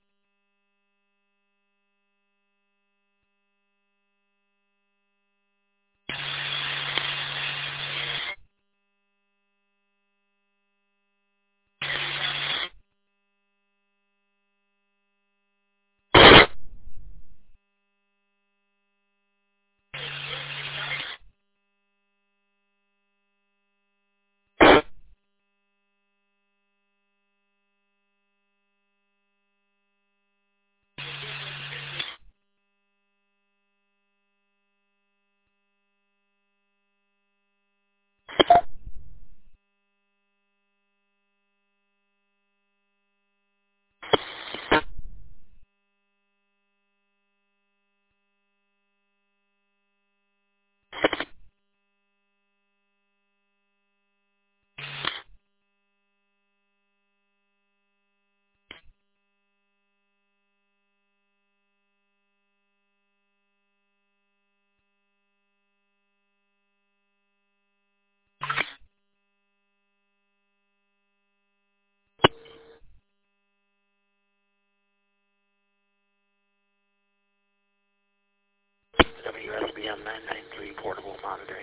WSBM 993 portable monitoring.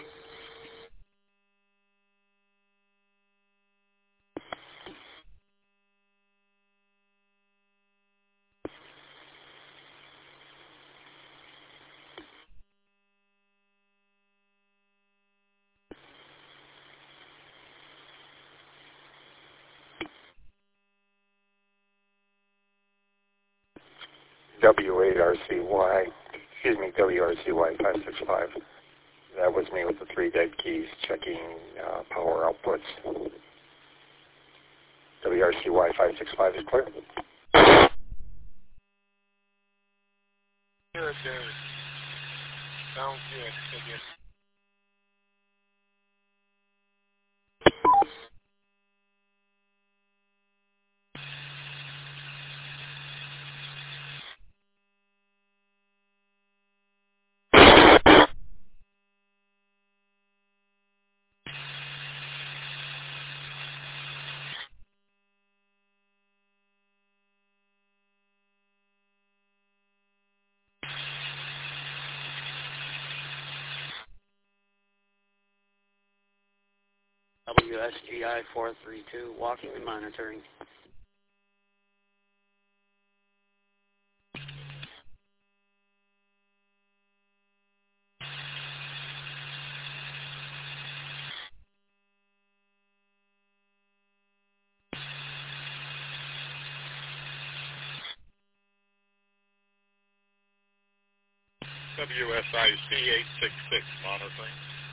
WRCY 565. That was me with the 3 dead keys checking power outputs. WRCY 565 is clear. Good, sounds good. WSGI 432, walking and monitoring. WSIC 866 monitoring.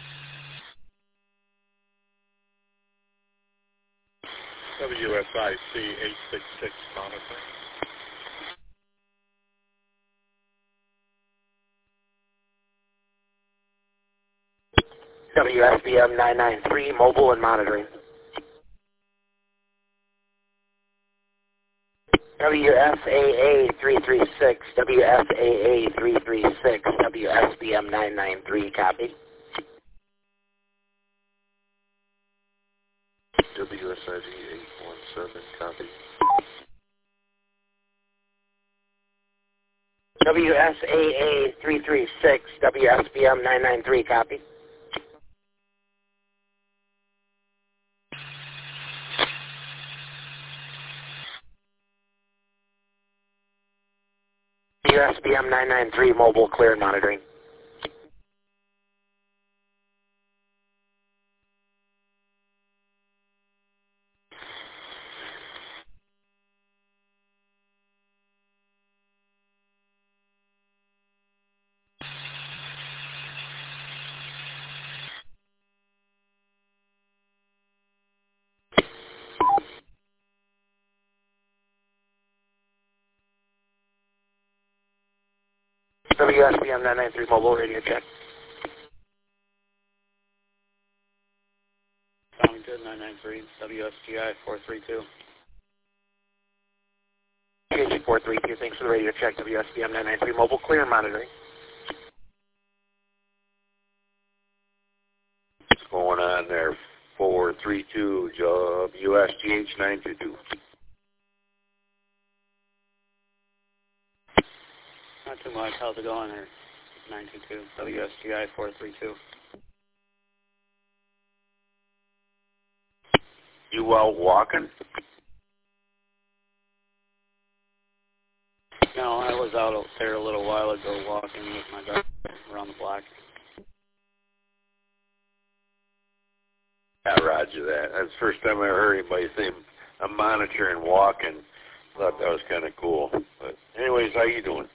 WSIC 866 monitoring. WSBM 993 mobile and monitoring. WSAA 336, WSAA 336, WSBM 993, copy. WSID 817, copy. WSAA 336, WSBM 993, copy. WSBM 993 mobile clear and monitoring. WSBM 993 mobile radio check. Sounding good, 993, WSGI 432. 432. Thanks for the radio check. WSBM 993 Mobile, clear and monitoring. What's going on there? 432 WSGH 922. Not too much. How's it going there? 922 WSGI 432. You out walking? No, I was out there a little while ago walking with my dog around the block. Yeah, roger that. That's the first time I ever heard anybody say I'm monitoring walking. Thought that was kind of cool. But anyways, how you doing?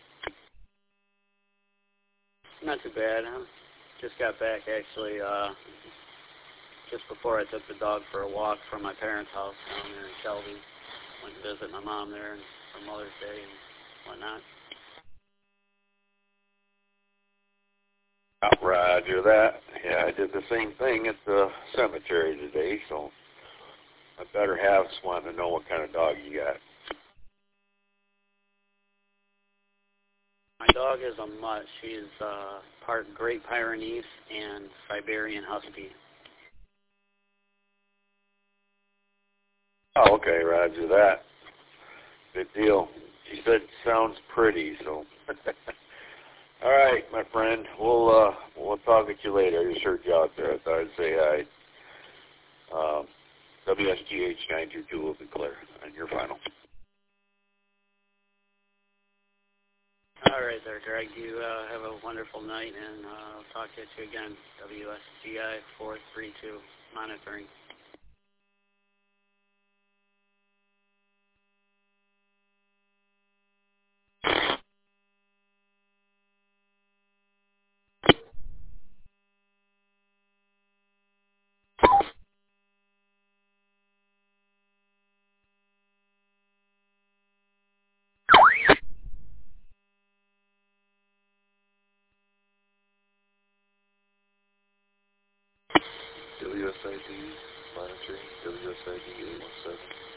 Not too bad. I just got back actually just before I took the dog for a walk from my parents' house down there in Shelby. Went to visit my mom there for Mother's Day and whatnot. Oh, roger that. Yeah, I did the same thing at the cemetery today, so my better halves want to know what kind of dog you got. My dog is a mutt. She's part Great Pyrenees and Siberian Husky. Oh, okay, roger that. Good deal. She said sounds pretty, so. All right, my friend. We'll talk at you later. I just heard you out there. I thought I'd say hi. WSGH 922 will be clear on your final. All right there, Greg. You have a wonderful night, and I'll talk to you again. WSGI 432 monitoring. WSID monitoring, WSID 817.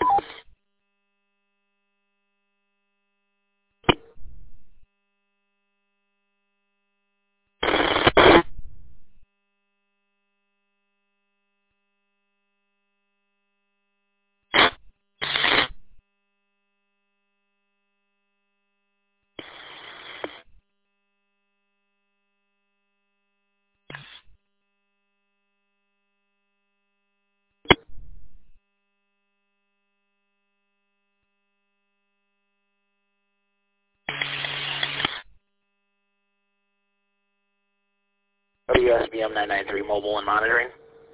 WSBM 993 Mobile and monitoring.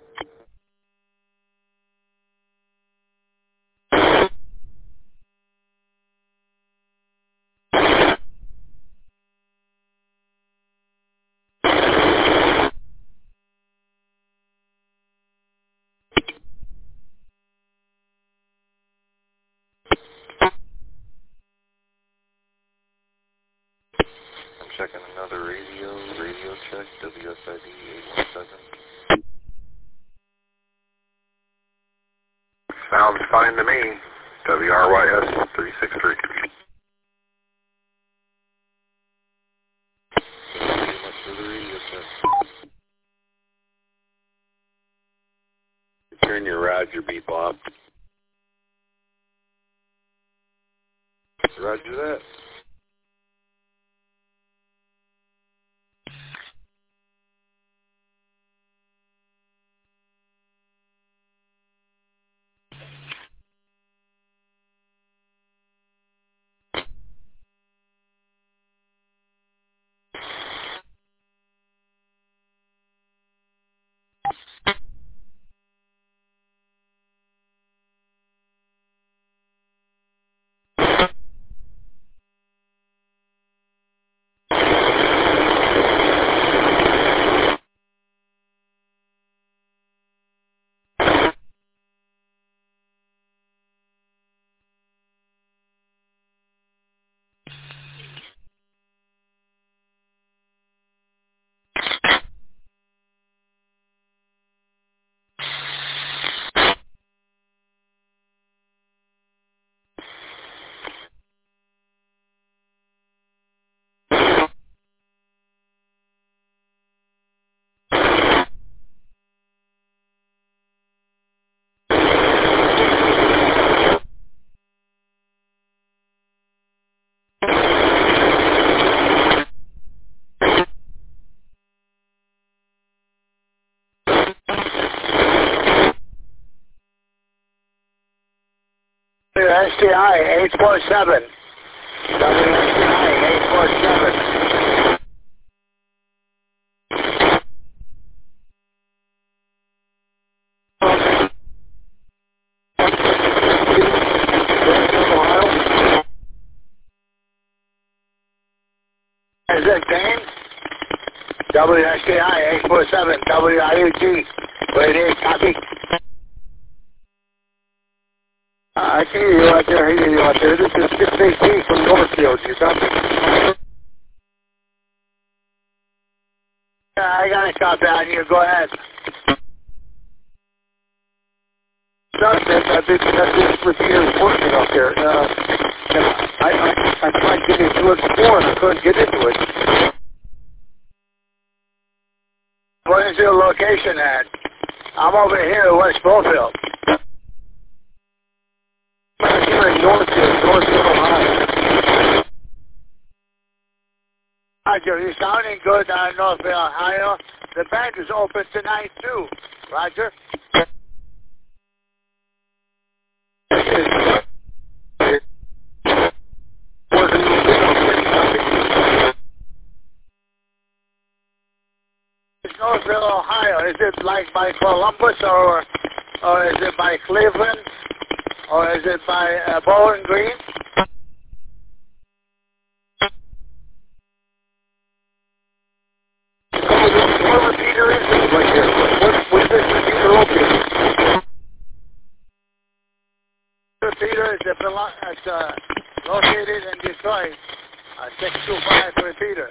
I'm checking another radio check, WSID 817. Sounds fine to me. WRYS 363. Thank you very much for the radio check. Turn your Roger beep off. Roger that. WSTI 847. WSTI 847. Is it Dane? WSTI 847. WIUG 48. Copy. I can hear you out there. Hear you out there. This is 618 from Northfield. You got me? Yeah, I got a copy on you. Go ahead. I think this repeater is working up there. I tried getting into it before and I couldn't get into it. What is your location at? I'm over here in West Blofield. I'm here in Northfield, Ohio. Roger, you're sounding good out in Northfield, Ohio. The bank is open tonight too. Roger. Northville, Ohio. Is it like by Columbus or is it by Cleveland or is it by Bowling Green? What repeater is this right here? Where's this repeater located? Repeater is located in Detroit. 625 repeater.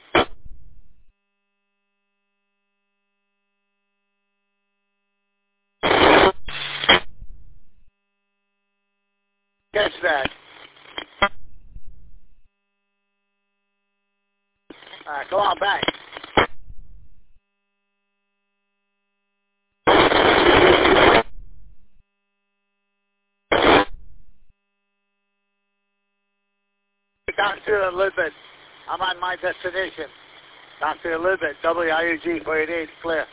Catch that. All right, go on back. Down to a little bit. I'm on my destination. Down to a little bit. WIUG 488 clear.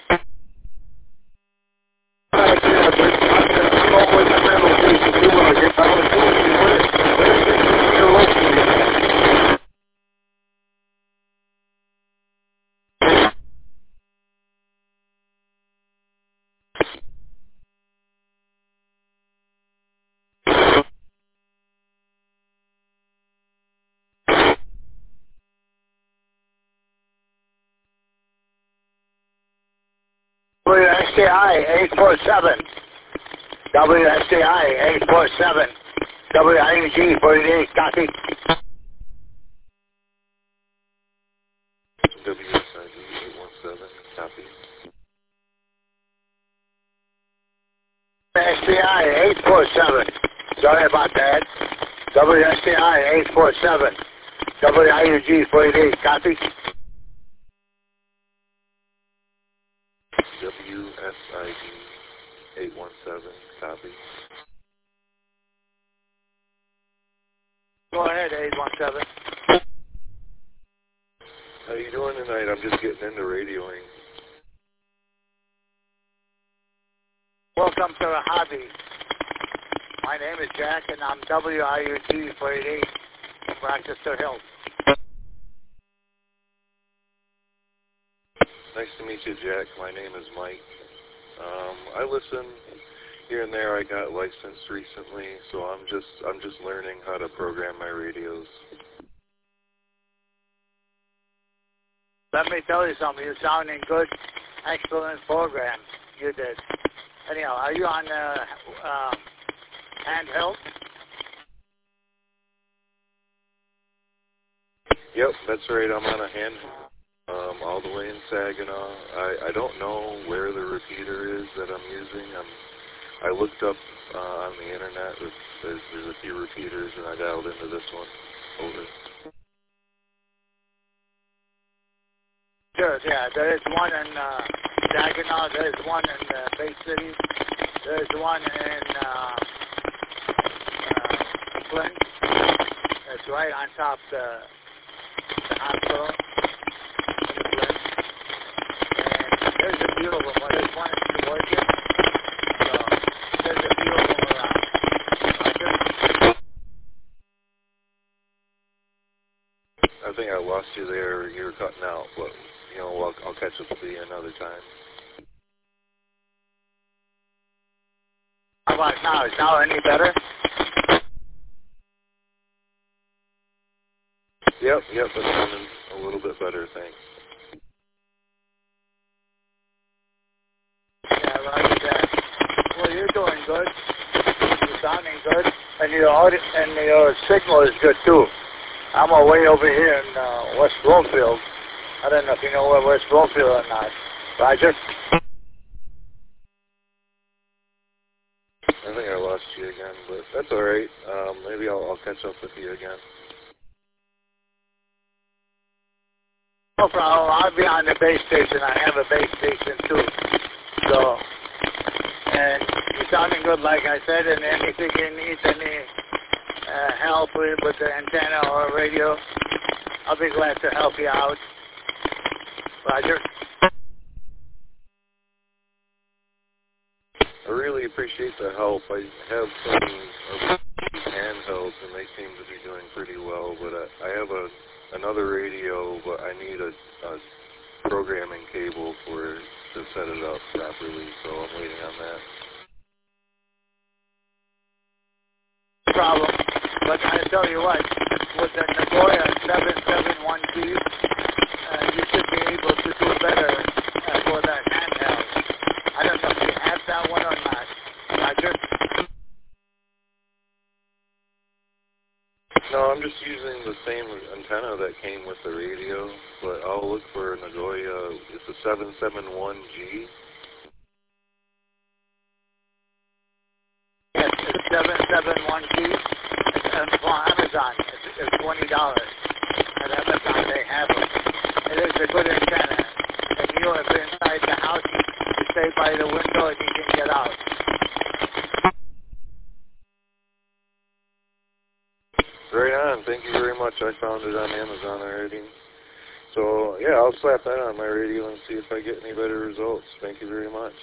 WSTI 847. WSTI 847. WIUG 48. Copy. WSID 817. Copy. WSTI 847. Sorry about that. WSTI 847. WIUG 48. Copy. WSID 817. Copy. Go ahead, 817. How you doing tonight? I'm just getting into radioing. Welcome to the hobby. My name is Jack, and I'm WIUG 488 from Rochester Hills. Nice to meet you, Jack. My name is Mike. I listen here and there. I got licensed recently, so I'm just learning how to program my radios. Let me tell you something. You're sounding good. Excellent program. You did. Anyhow, are you on handheld? Yep, that's right. I'm on a handheld. All the way in Saginaw. I don't know where the repeater is that I'm using. I looked up on the internet. There's a few repeaters, and I dialed into this one. Over. Sure, yeah. There is one in Saginaw. There is one in Bay City. There is one in Flint. That's right on top of the hospital. There's a few of them. There's one in Georgia. So there's a few of them around. I lost you there. You were cutting out, but I'll catch up with you another time. How about now? Is now any better? Yep, it's sounding a little bit better, thanks. Yeah, right there. Well, you're doing good. You're sounding good, and your signal is good too. I'm away over here in West Bloomfield. I don't know if you know where West Bloomfield or not, but I think I lost you again, but that's all right. Maybe I'll catch up with you again. No problem. I'll be on the base station. I have a base station too. So, and you're sounding good, like I said, and anything you need, any help with the antenna or radio, I'll be glad to help you out. Roger. I really appreciate the help. I have some handhelds, and they seem to be doing pretty well, but I have another radio, but I need a programming cable to set it up properly, so I'm waiting on that. No problem. But I tell you what, with the Nagoya 771G, you should be able to do better for that handheld. I don't know if you have that one or not. Roger? No, I'm just using the same antenna that came with the radio, but I'll look for Nagoya. It's a 771G. Yes, it's 771G. It's on Amazon. It's $20. At Amazon, they have them. It is a good antenna. And you, if you're inside the house, you stay by the window and you can get out. Right on. Thank you very much. I found it on Amazon already. So, yeah, I'll slap that on my radio and see if I get any better results. Thank you very much.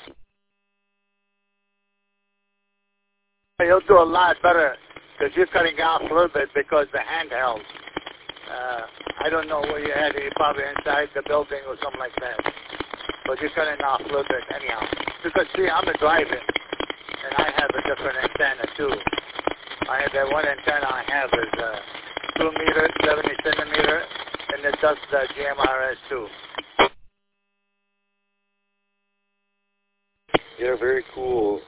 You'll do a lot better because you're cutting off a little bit because the handheld. I don't know where you had it. You're probably inside the building or something like that. But you're cutting off a little bit anyhow. Because, see, I'm a driver, and I have a different antenna, too. That one antenna I have is 2 meters, 70 centimeter, and it does the GMRS, too. Yeah, very cool.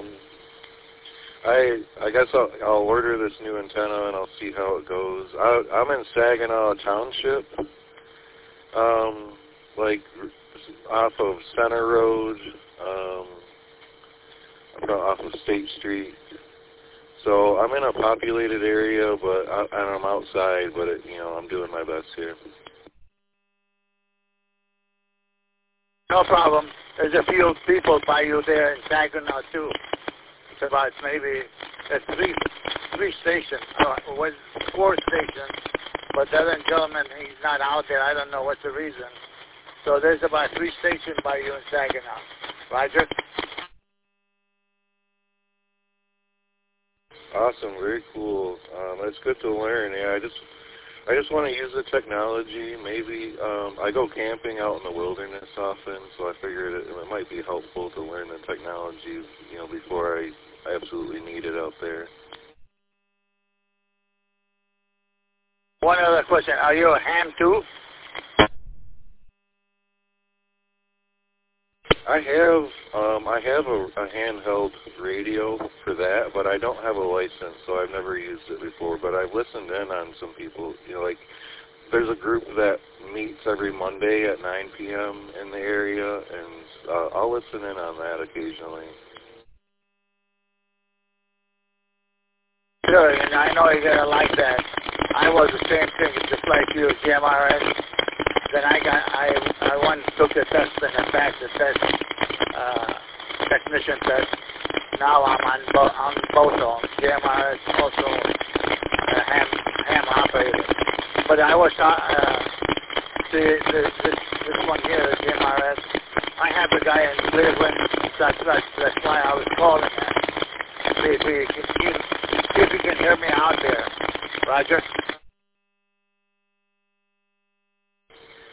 I guess I'll order this new antenna and I'll see how it goes. I'm in Saginaw Township, like off of Center Road, off of State Street. So I'm in a populated area, but I'm outside. But I'm doing my best here. No problem. There's a few people by you there in Saginaw too. It's about maybe three stations, or 4 stations. But the other gentleman, he's not out there. I don't know what's the reason. So there's about 3 stations by you in Saginaw. Roger. Awesome, very cool. It's good to learn. Yeah, I just want to use the technology. Maybe I go camping out in the wilderness often, so I figured it might be helpful to learn the technology, before I absolutely need it out there. One other question: are you a ham too? I have a handheld radio for that, but I don't have a license, so I've never used it before. But I've listened in on some people. Like there's a group that meets every Monday at 9 p.m. in the area, and I'll listen in on that occasionally. Sure, and I know you're gonna like that. I was the same thing, just like you, GMRS. Then I once took a test and I passed the test, technician test. Now I'm on both of them, GMRS, also ham operator. But I was this one here, the GMRS. I have a guy in Cleveland. That's why I was calling him. See if he can hear me out there. Roger.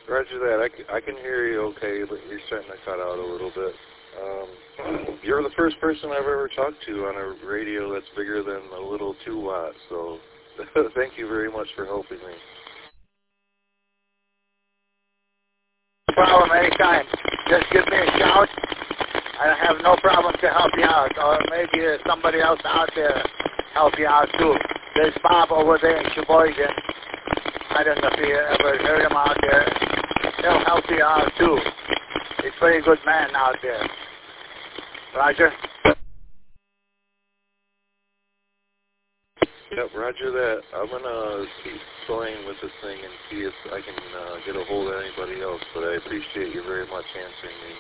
Roger that. I can hear you okay, but you're starting to cut out a little bit. You're the first person I've ever talked to on a radio that's bigger than a little 2 watt, so thank you very much for helping me. No problem, anytime. Just give me a shout. I have no problem to help you out, or maybe there's somebody else out there help you out too. There's Bob over there in Sheboygan. I don't know if you ever heard him out there. He'll help you out too. He's a pretty good man out there. Roger? Yep, roger that. I'm going to keep playing with this thing and see if I can get a hold of anybody else, but I appreciate you very much answering me.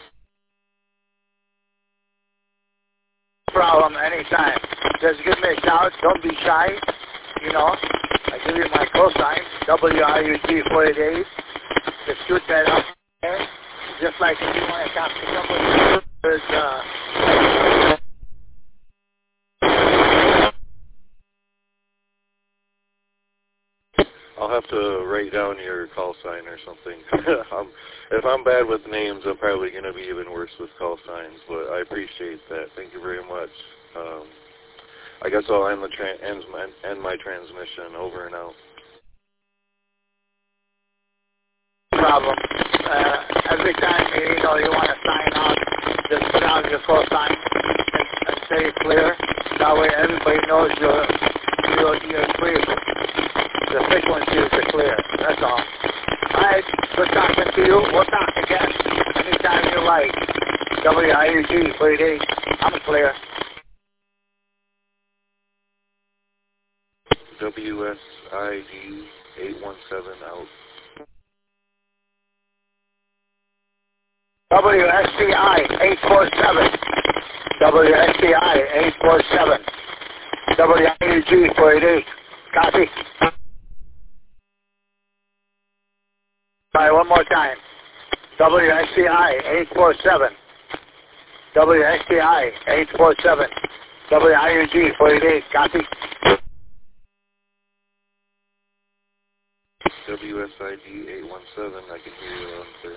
No problem, anytime. Just give me a shout. Don't be shy. You know, I give you my call sign, WRUG 488. Just shoot that up there. Just like if you want to talk to somebody, there's, I'll have to write down your call sign or something. If I'm bad with names, I'm probably going to be even worse with call signs, but I appreciate that. Thank you very much. I guess I'll end my transmission. Over and out. No problem. Every time you want to sign out, just put out your call sign and say it clear. That way everybody knows you're clear. The frequencies are clear. That's all. All right. Good talking to you. We'll talk again anytime you like. WIUG 48. I'm clear. WSID 817 out. WSCI 847. WSCI 847. WIUG 48. Copy. All right, one more time. WSCI 847. WSCI 847. WIUG 48. Copy. WSID 817. I can hear you on there.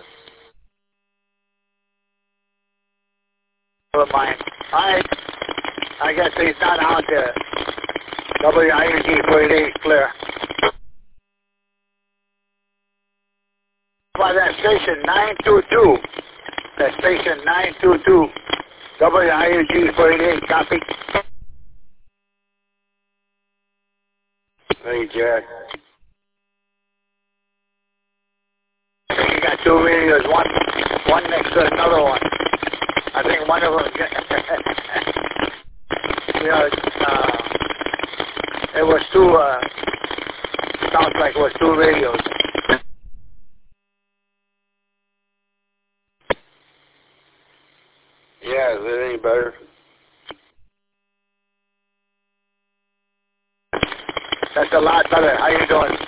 Never mind. All right. I guess he's not out there. WIUG 48 clear. By that station 922. That station 922. WIUG 48. Copy. Hey, Jack. You got 2 radios, one next to another one. I think one of them, it was 2, sounds like it was 2 radios. Yeah, is it any better? That's a lot better. How you doing?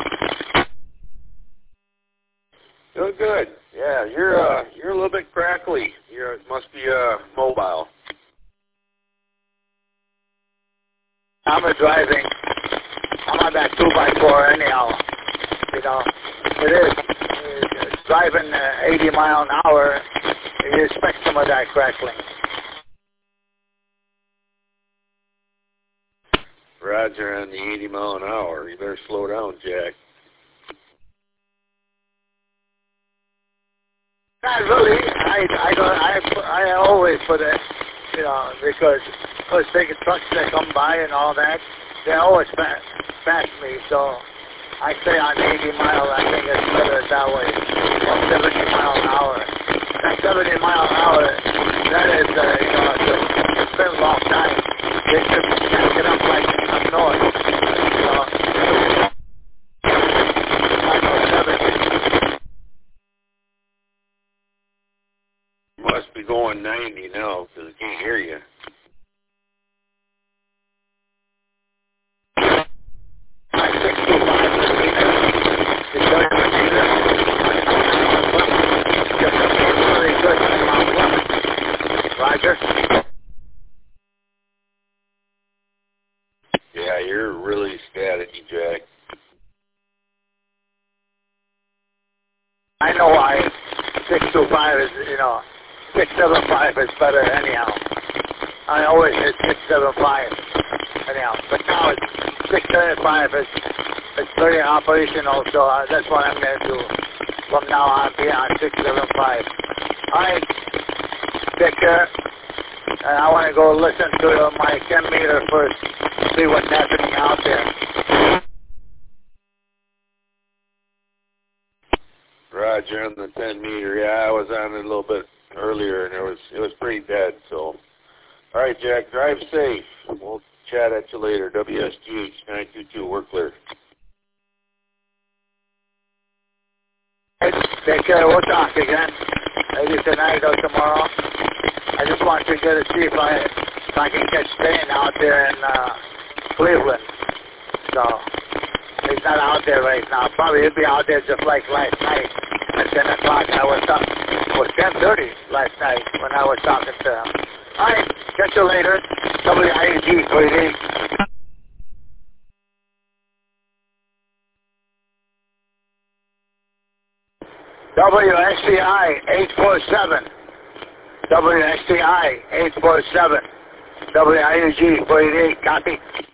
Doing good. Yeah, you're a little bit crackly. You must be mobile. I'm driving. I'm on that 2x4 anyhow. It is. Driving 80 mile an hour, you expect some of that crackling. Roger on the 80 mile an hour. You better slow down, Jack. Not really. I always put it, because big trucks that come by and all that, they always pass me. So I stay on 80 mile. I think it's better that way. Or 70 mile an hour. That 70 mile an hour, that is, it's been a long time. They should jack it up like up north. I know 70. Must be going 90 now because I can't hear you. Roger. Yeah, you're really staticky, Jack. I know why 625 is, 675 is better anyhow. I always hit 675 anyhow. But now it's 675 it's very operational, so that's what I'm going to do from now on, beyond 675. All right, take care. And I want to go listen to my 10 meter first, see what's happening out there. Roger, on the 10 meter. Yeah, I was on it a little bit earlier, and it was pretty dead. So, all right, Jack, drive safe. We'll chat at you later. WSGH 922, we're clear. Take care. We'll talk again. Maybe tonight or tomorrow. I just want to get to see if I can catch Spain out there in Cleveland. So he's not out there right now. Probably he'll be out there just like last night at 10 o'clock. I was up. It was 10:30 last night when I was talking to him. All right. Catch you later. WIEG 3D. WSCI 847. WSCI 847. WIUG 48. Copy.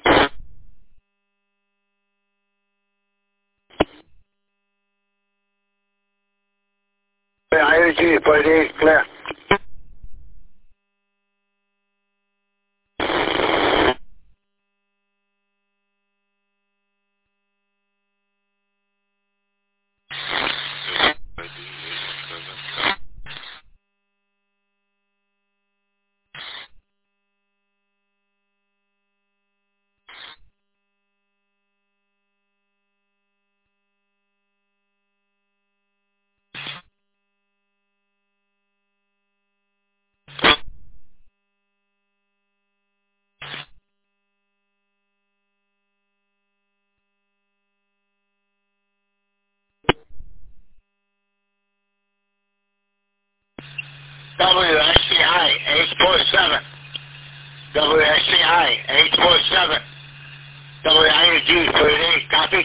WIUG 48. Clear. WSCI 847. WSCI 847. WIUG 48. Copy.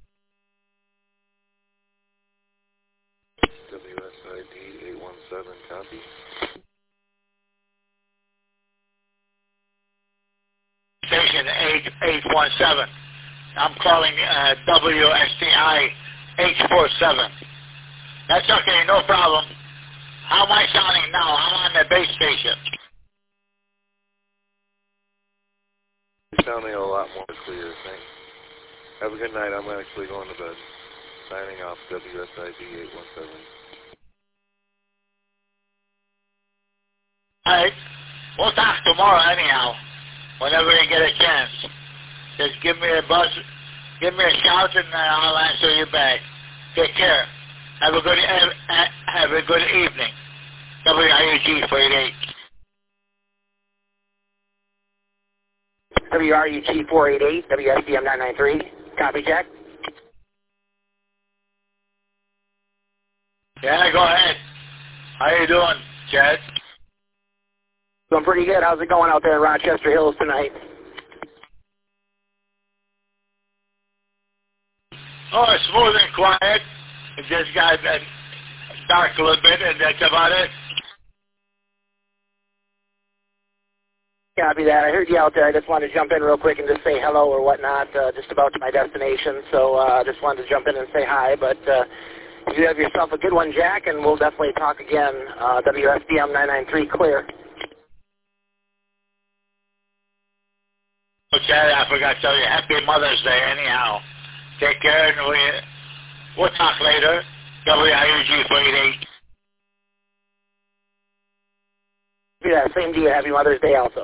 WSID 817, copy. Station 817. I'm calling WSCI 847. That's okay, no problem. How am I sounding now? I'm on the base station. You're sounding a lot more clear, thanks. Have a good night. I'm actually going to bed. Signing off, WSID 817. All right. We'll talk tomorrow anyhow, whenever you get a chance. Just give me a buzz, give me a shout, and I'll answer you back. Take care. Have a good evening. WIUG 48. WRUG 488, WSDM 993. Copy, Jack. Yeah, go ahead. How you doing, Chad? Doing pretty good. How's it going out there in Rochester Hills tonight? Oh, it's smooth and quiet. It just got dark a little bit, and that's about it. Copy that. I heard you out there. I just wanted to jump in real quick and just say hello or whatnot, just about to my destination. So I just wanted to jump in and say hi. But you have yourself a good one, Jack, and we'll definitely talk again. WSDM 993 clear. Oh, Chad, I forgot to tell you, Happy Mother's Day anyhow. Take care, and we'll talk later. WIUG 48. Yeah, same to you. Happy Mother's Day also.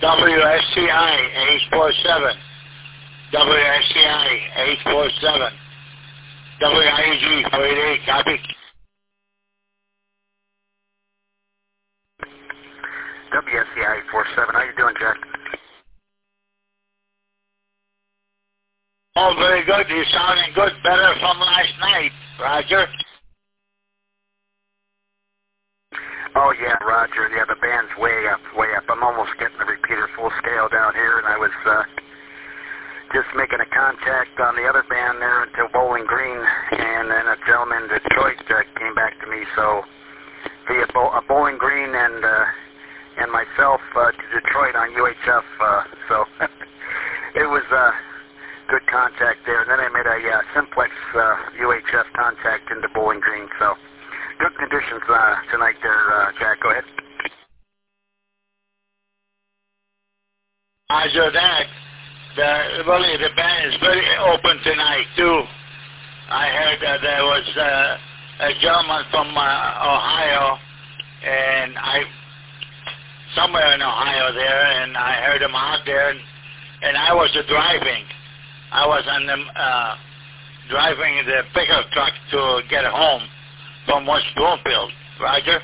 WSCI 847. WSCI 847. WIUG 488, copy. WSCI 847, how you doing, Jack? Oh, very good. You're sounding good. Better from last night, Roger. Oh, yeah, Roger. Yeah, the band's way up, way up. I'm almost getting the repeater full scale down here, and I was just making a contact on the other band there until Bowling Green, and then a gentleman in Detroit came back to me. So via Bowling Green and myself to Detroit on UHF. So it was good contact there. And then I made a Simplex UHF contact into Bowling Green. So good conditions tonight there, Jack. Go ahead. Roger that. The band is very open tonight, too. I heard that there was a gentleman from Ohio, and somewhere in Ohio there, and I heard him out there, and I was driving. I was on the driving the pickup truck to get home from West Bloomfield. Roger?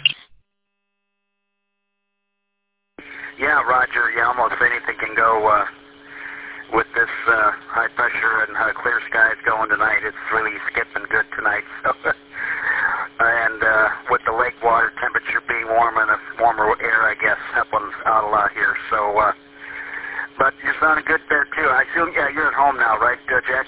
Yeah, Roger. Yeah, almost anything can go with this high pressure and clear skies going tonight. It's really skipping good tonight. So, and with the lake water temperature being warm and the warmer air, I guess, helping out a lot here. So, but you're sounding good there, too. I assume, yeah, you're at home now, right, Jack?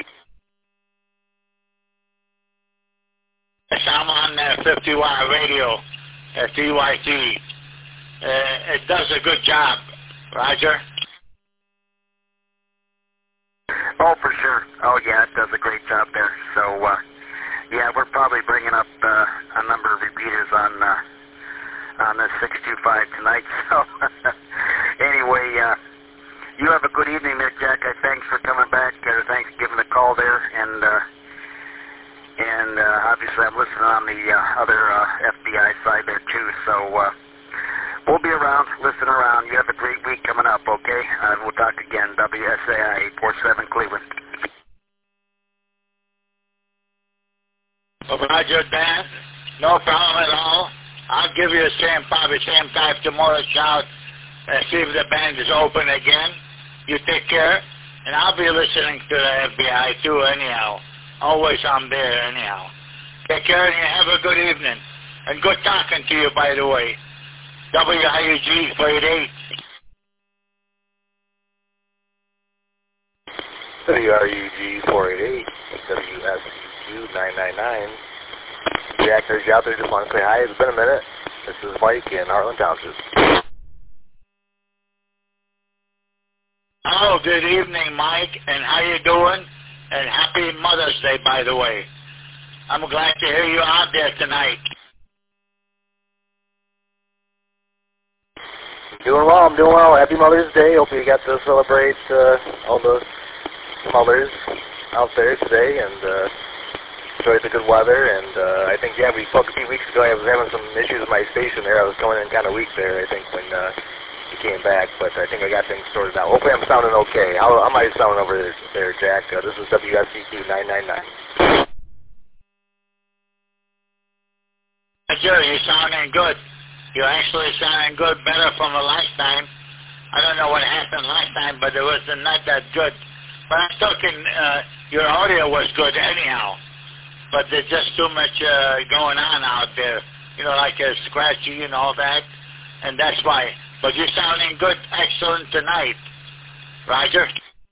Yes, I'm on 50-watt radio at DYT. It does a good job, Roger. Oh, for sure. Oh, yeah, it does a great job there. So, yeah, we're probably bringing up a number of repeaters on the 625 tonight. So, anyway, you have a good evening there, Jack. Thanks for coming back. Thanks for giving the call there. And obviously I'm listening on the other FBI side there, too. So, we'll be around, listen around. You have a great week coming up, okay? We'll talk again. WSAI 847 Cleveland. Well, Roger, Dan, no problem at all. I'll give you probably same time tomorrow shout and see if the band is open again. You take care, and I'll be listening to the FBI too anyhow. Always I'm there anyhow. Take care and you have a good evening. And good talking to you, by the way. WIUG 488. WRUG 488, WSQ 999. Jack, heard you out there. Just want to say hi. It's been a minute. This is Mike in Heartland Township. Oh, good evening, Mike. And how you doing? And happy Mother's Day, by the way. I'm glad to hear you out there tonight. Doing well. I'm doing well. Happy Mother's Day. Hope you got to celebrate all the mothers out there today and enjoyed the good weather. And I think, yeah, we spoke a few weeks ago. I was having some issues with my station there. I was coming in kind of weak there, I think, when you came back. But I think I got things sorted out. Hopefully I'm sounding okay. How am I sounding over there, Jack? This is WSCQ 999. Sure, you're sounding good. You're actually sounding good, better from the last time. I don't know what happened last time, but it was not that good. But I'm talking, your audio was good anyhow. But there's just too much going on out there. You know, like scratchy and all that. And that's why. But you're sounding good, excellent tonight. Roger?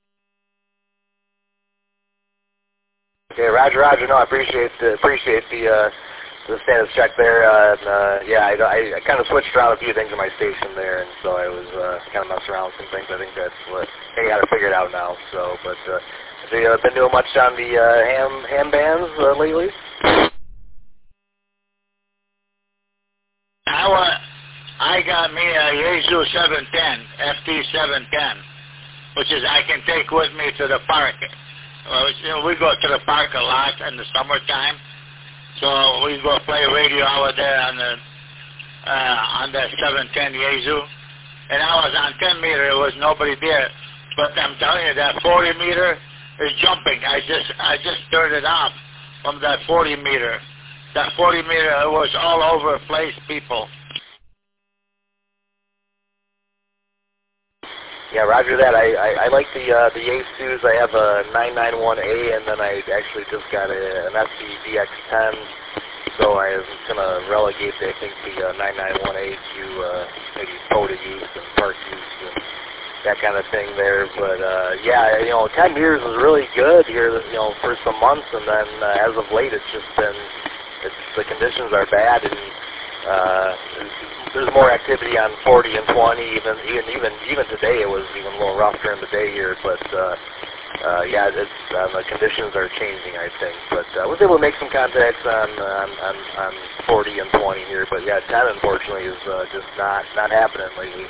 Okay, Roger. No, I appreciate the status check there, and yeah, I kind of switched around a few things in my station there, and so I was kind of messing around with some things. I think that's what I got to figure it out now. So, but have you been doing much on the ham bands lately? I got me a Yaesu 710, FT 710, which is I can take with me to the park. We go to the park a lot in the summertime. So we go play radio out there on the 710 Yaesu, and I was on 10 meter. There was nobody there. But I'm telling you, that 40 meter is jumping. I just turned it off from that 40 meter. That 40 meter, it was all over the place, people. Yeah, roger that. I like the Yaesus. I have a 991A, and then I actually just got an SCDX10. So I was going to relegate, I think, the 991A to maybe photo use and park use and that kind of thing there. But, yeah, 10 years was really good here, for some months. And then as of late, it's just been, the conditions are bad. And there's more activity on 40 and 20. Even today, it was even a little rough during the day here. But, yeah, the conditions are changing, I think. But I was able to make some contacts on 40 and 20 here. But yeah, 10 unfortunately is just not happening lately.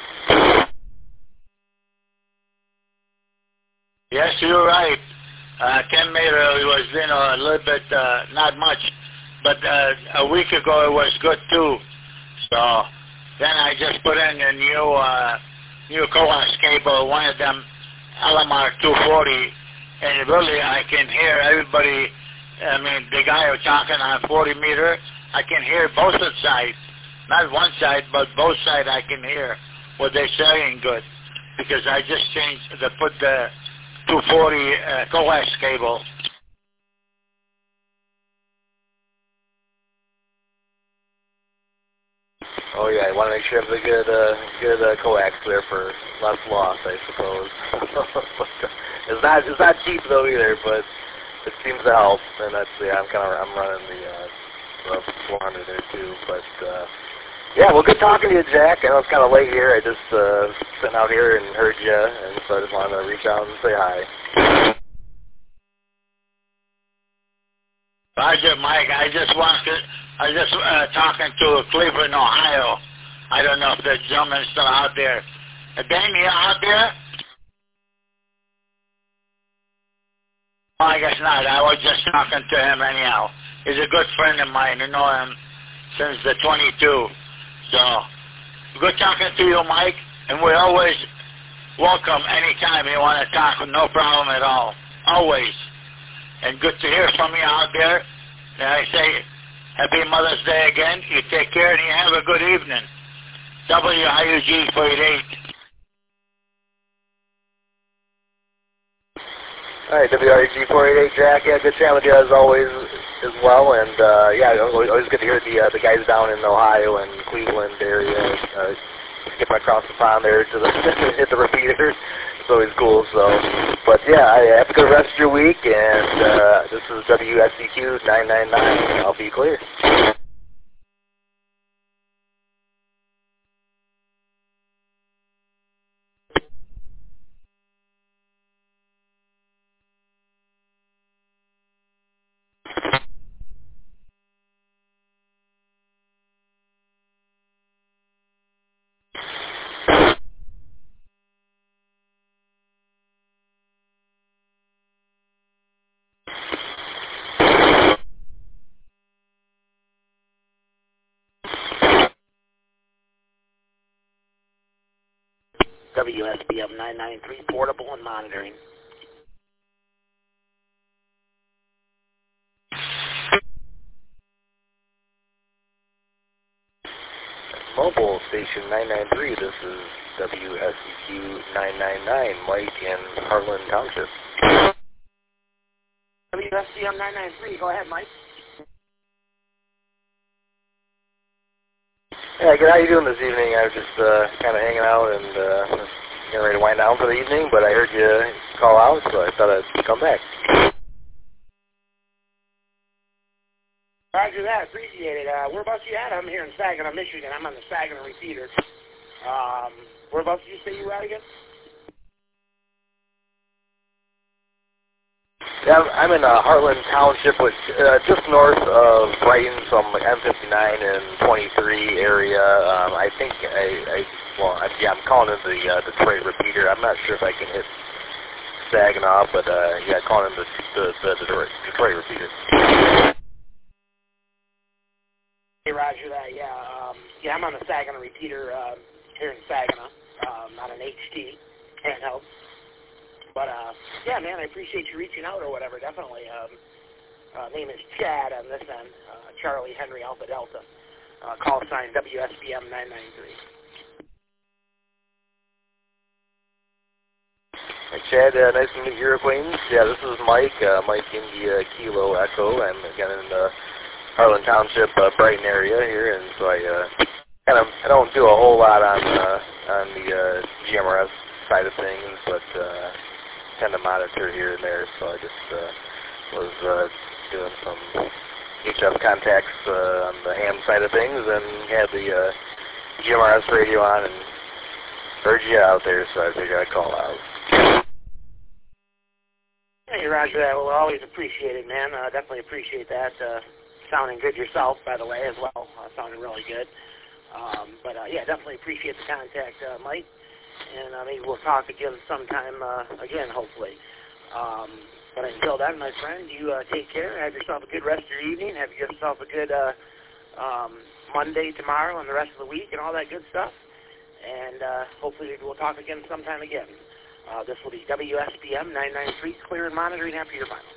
Yes, you're right. 10 meter was a little bit not much, but a week ago it was good too. So then I just put in a new coax cable, one of them Alamar 240. And really, I can hear everybody. I mean, the guy who's talking on 40 meter, I can hear both sides. Not one side, but both sides I can hear what they're saying good. Because I just put the 240 coax cable. Oh yeah, you want to make sure you have a good coax there for less loss, I suppose. It's not cheap though either, but it seems to help. And that's I'm running the 400 there too. But yeah, well, good talking to you, Jack. I know it's kind of late here. I just sitting out here and heard you, and so I just wanted to reach out and say hi. Roger, Mike. I just talking to Cleveland, Ohio. I don't know if the gentleman's still out there. Danny, you out there? Oh, I guess not. I was just talking to him anyhow. He's a good friend of mine. I know him since the 22. So, good talking to you, Mike. And we're always welcome anytime you want to talk. No problem at all. Always. And good to hear from you out there. And I say, Happy Mother's Day again. You take care and you have a good evening. WIUG 488. All right, WREG 488, Jack. Yeah, good chatting with you as always as well. And yeah, always good to hear the guys down in Ohio and Cleveland area skip across the pond there to hit the repeater. It's always cool. So, but yeah, have a good rest of your week. And this is WSCQ 999. I'll be clear. WSBM 993, portable and monitoring. Mobile station 993, this is WSCQ 999, Mike in Harlan Township. WSBM 993, go ahead, Mike. Yeah, good. How you doing this evening? I was just kind of hanging out and getting ready to wind down for the evening, but I heard you call out, so I thought I'd come back. Roger that. Appreciate it. Whereabouts you at? I'm here in Saginaw, Michigan. I'm on the Saginaw repeater. Whereabouts did you say you were at again? Yeah, I'm in Harlan Township, which just north of Brighton, so I'm like M59 and 23 area. I think I'm calling it the Detroit repeater. I'm not sure if I can hit Saginaw, but yeah, calling it the Detroit repeater. Hey, Roger that. Yeah, I'm on the Saginaw repeater here in Saginaw. not an HD handheld. But, yeah, man, I appreciate you reaching out or whatever, definitely. Name is Chad on this end, Charlie Henry Alpha Delta. Call sign WSBM 993. Hey, Chad, nice to meet your acquaintance. Yeah, this is Mike, Mike India Kilo Echo. I'm again in the Harlan Township, Brighton area here, and so I don't do a whole lot on the GMRS side of things, but tend to monitor here and there. So I just was doing some HF contacts on the ham side of things, and had the GMRS radio on and heard you out there, so I figured I'd call out. Hey, Roger, that will always appreciate it, man. Definitely appreciate that. Sounding good yourself, by the way, as well. Sounding really good. But yeah, definitely appreciate the contact, Mike. And maybe we'll talk again sometime again, hopefully. But until then, my friend, you take care. Have yourself a good rest of your evening. Have yourself a good Monday tomorrow and the rest of the week and all that good stuff. And hopefully we'll talk again sometime again. This will be WSBM 993, clear and monitoring after your final.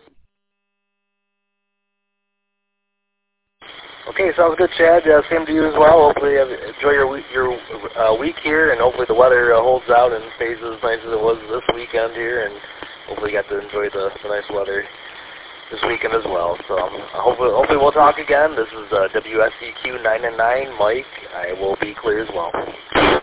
Okay, sounds good, Chad. Same to you as well. Hopefully you enjoy your week here, and hopefully the weather holds out and stays as nice as it was this weekend here, and hopefully you got to enjoy the nice weather this weekend as well. So hopefully we'll talk again. This is WSEQ 999, Mike. I will be clear as well.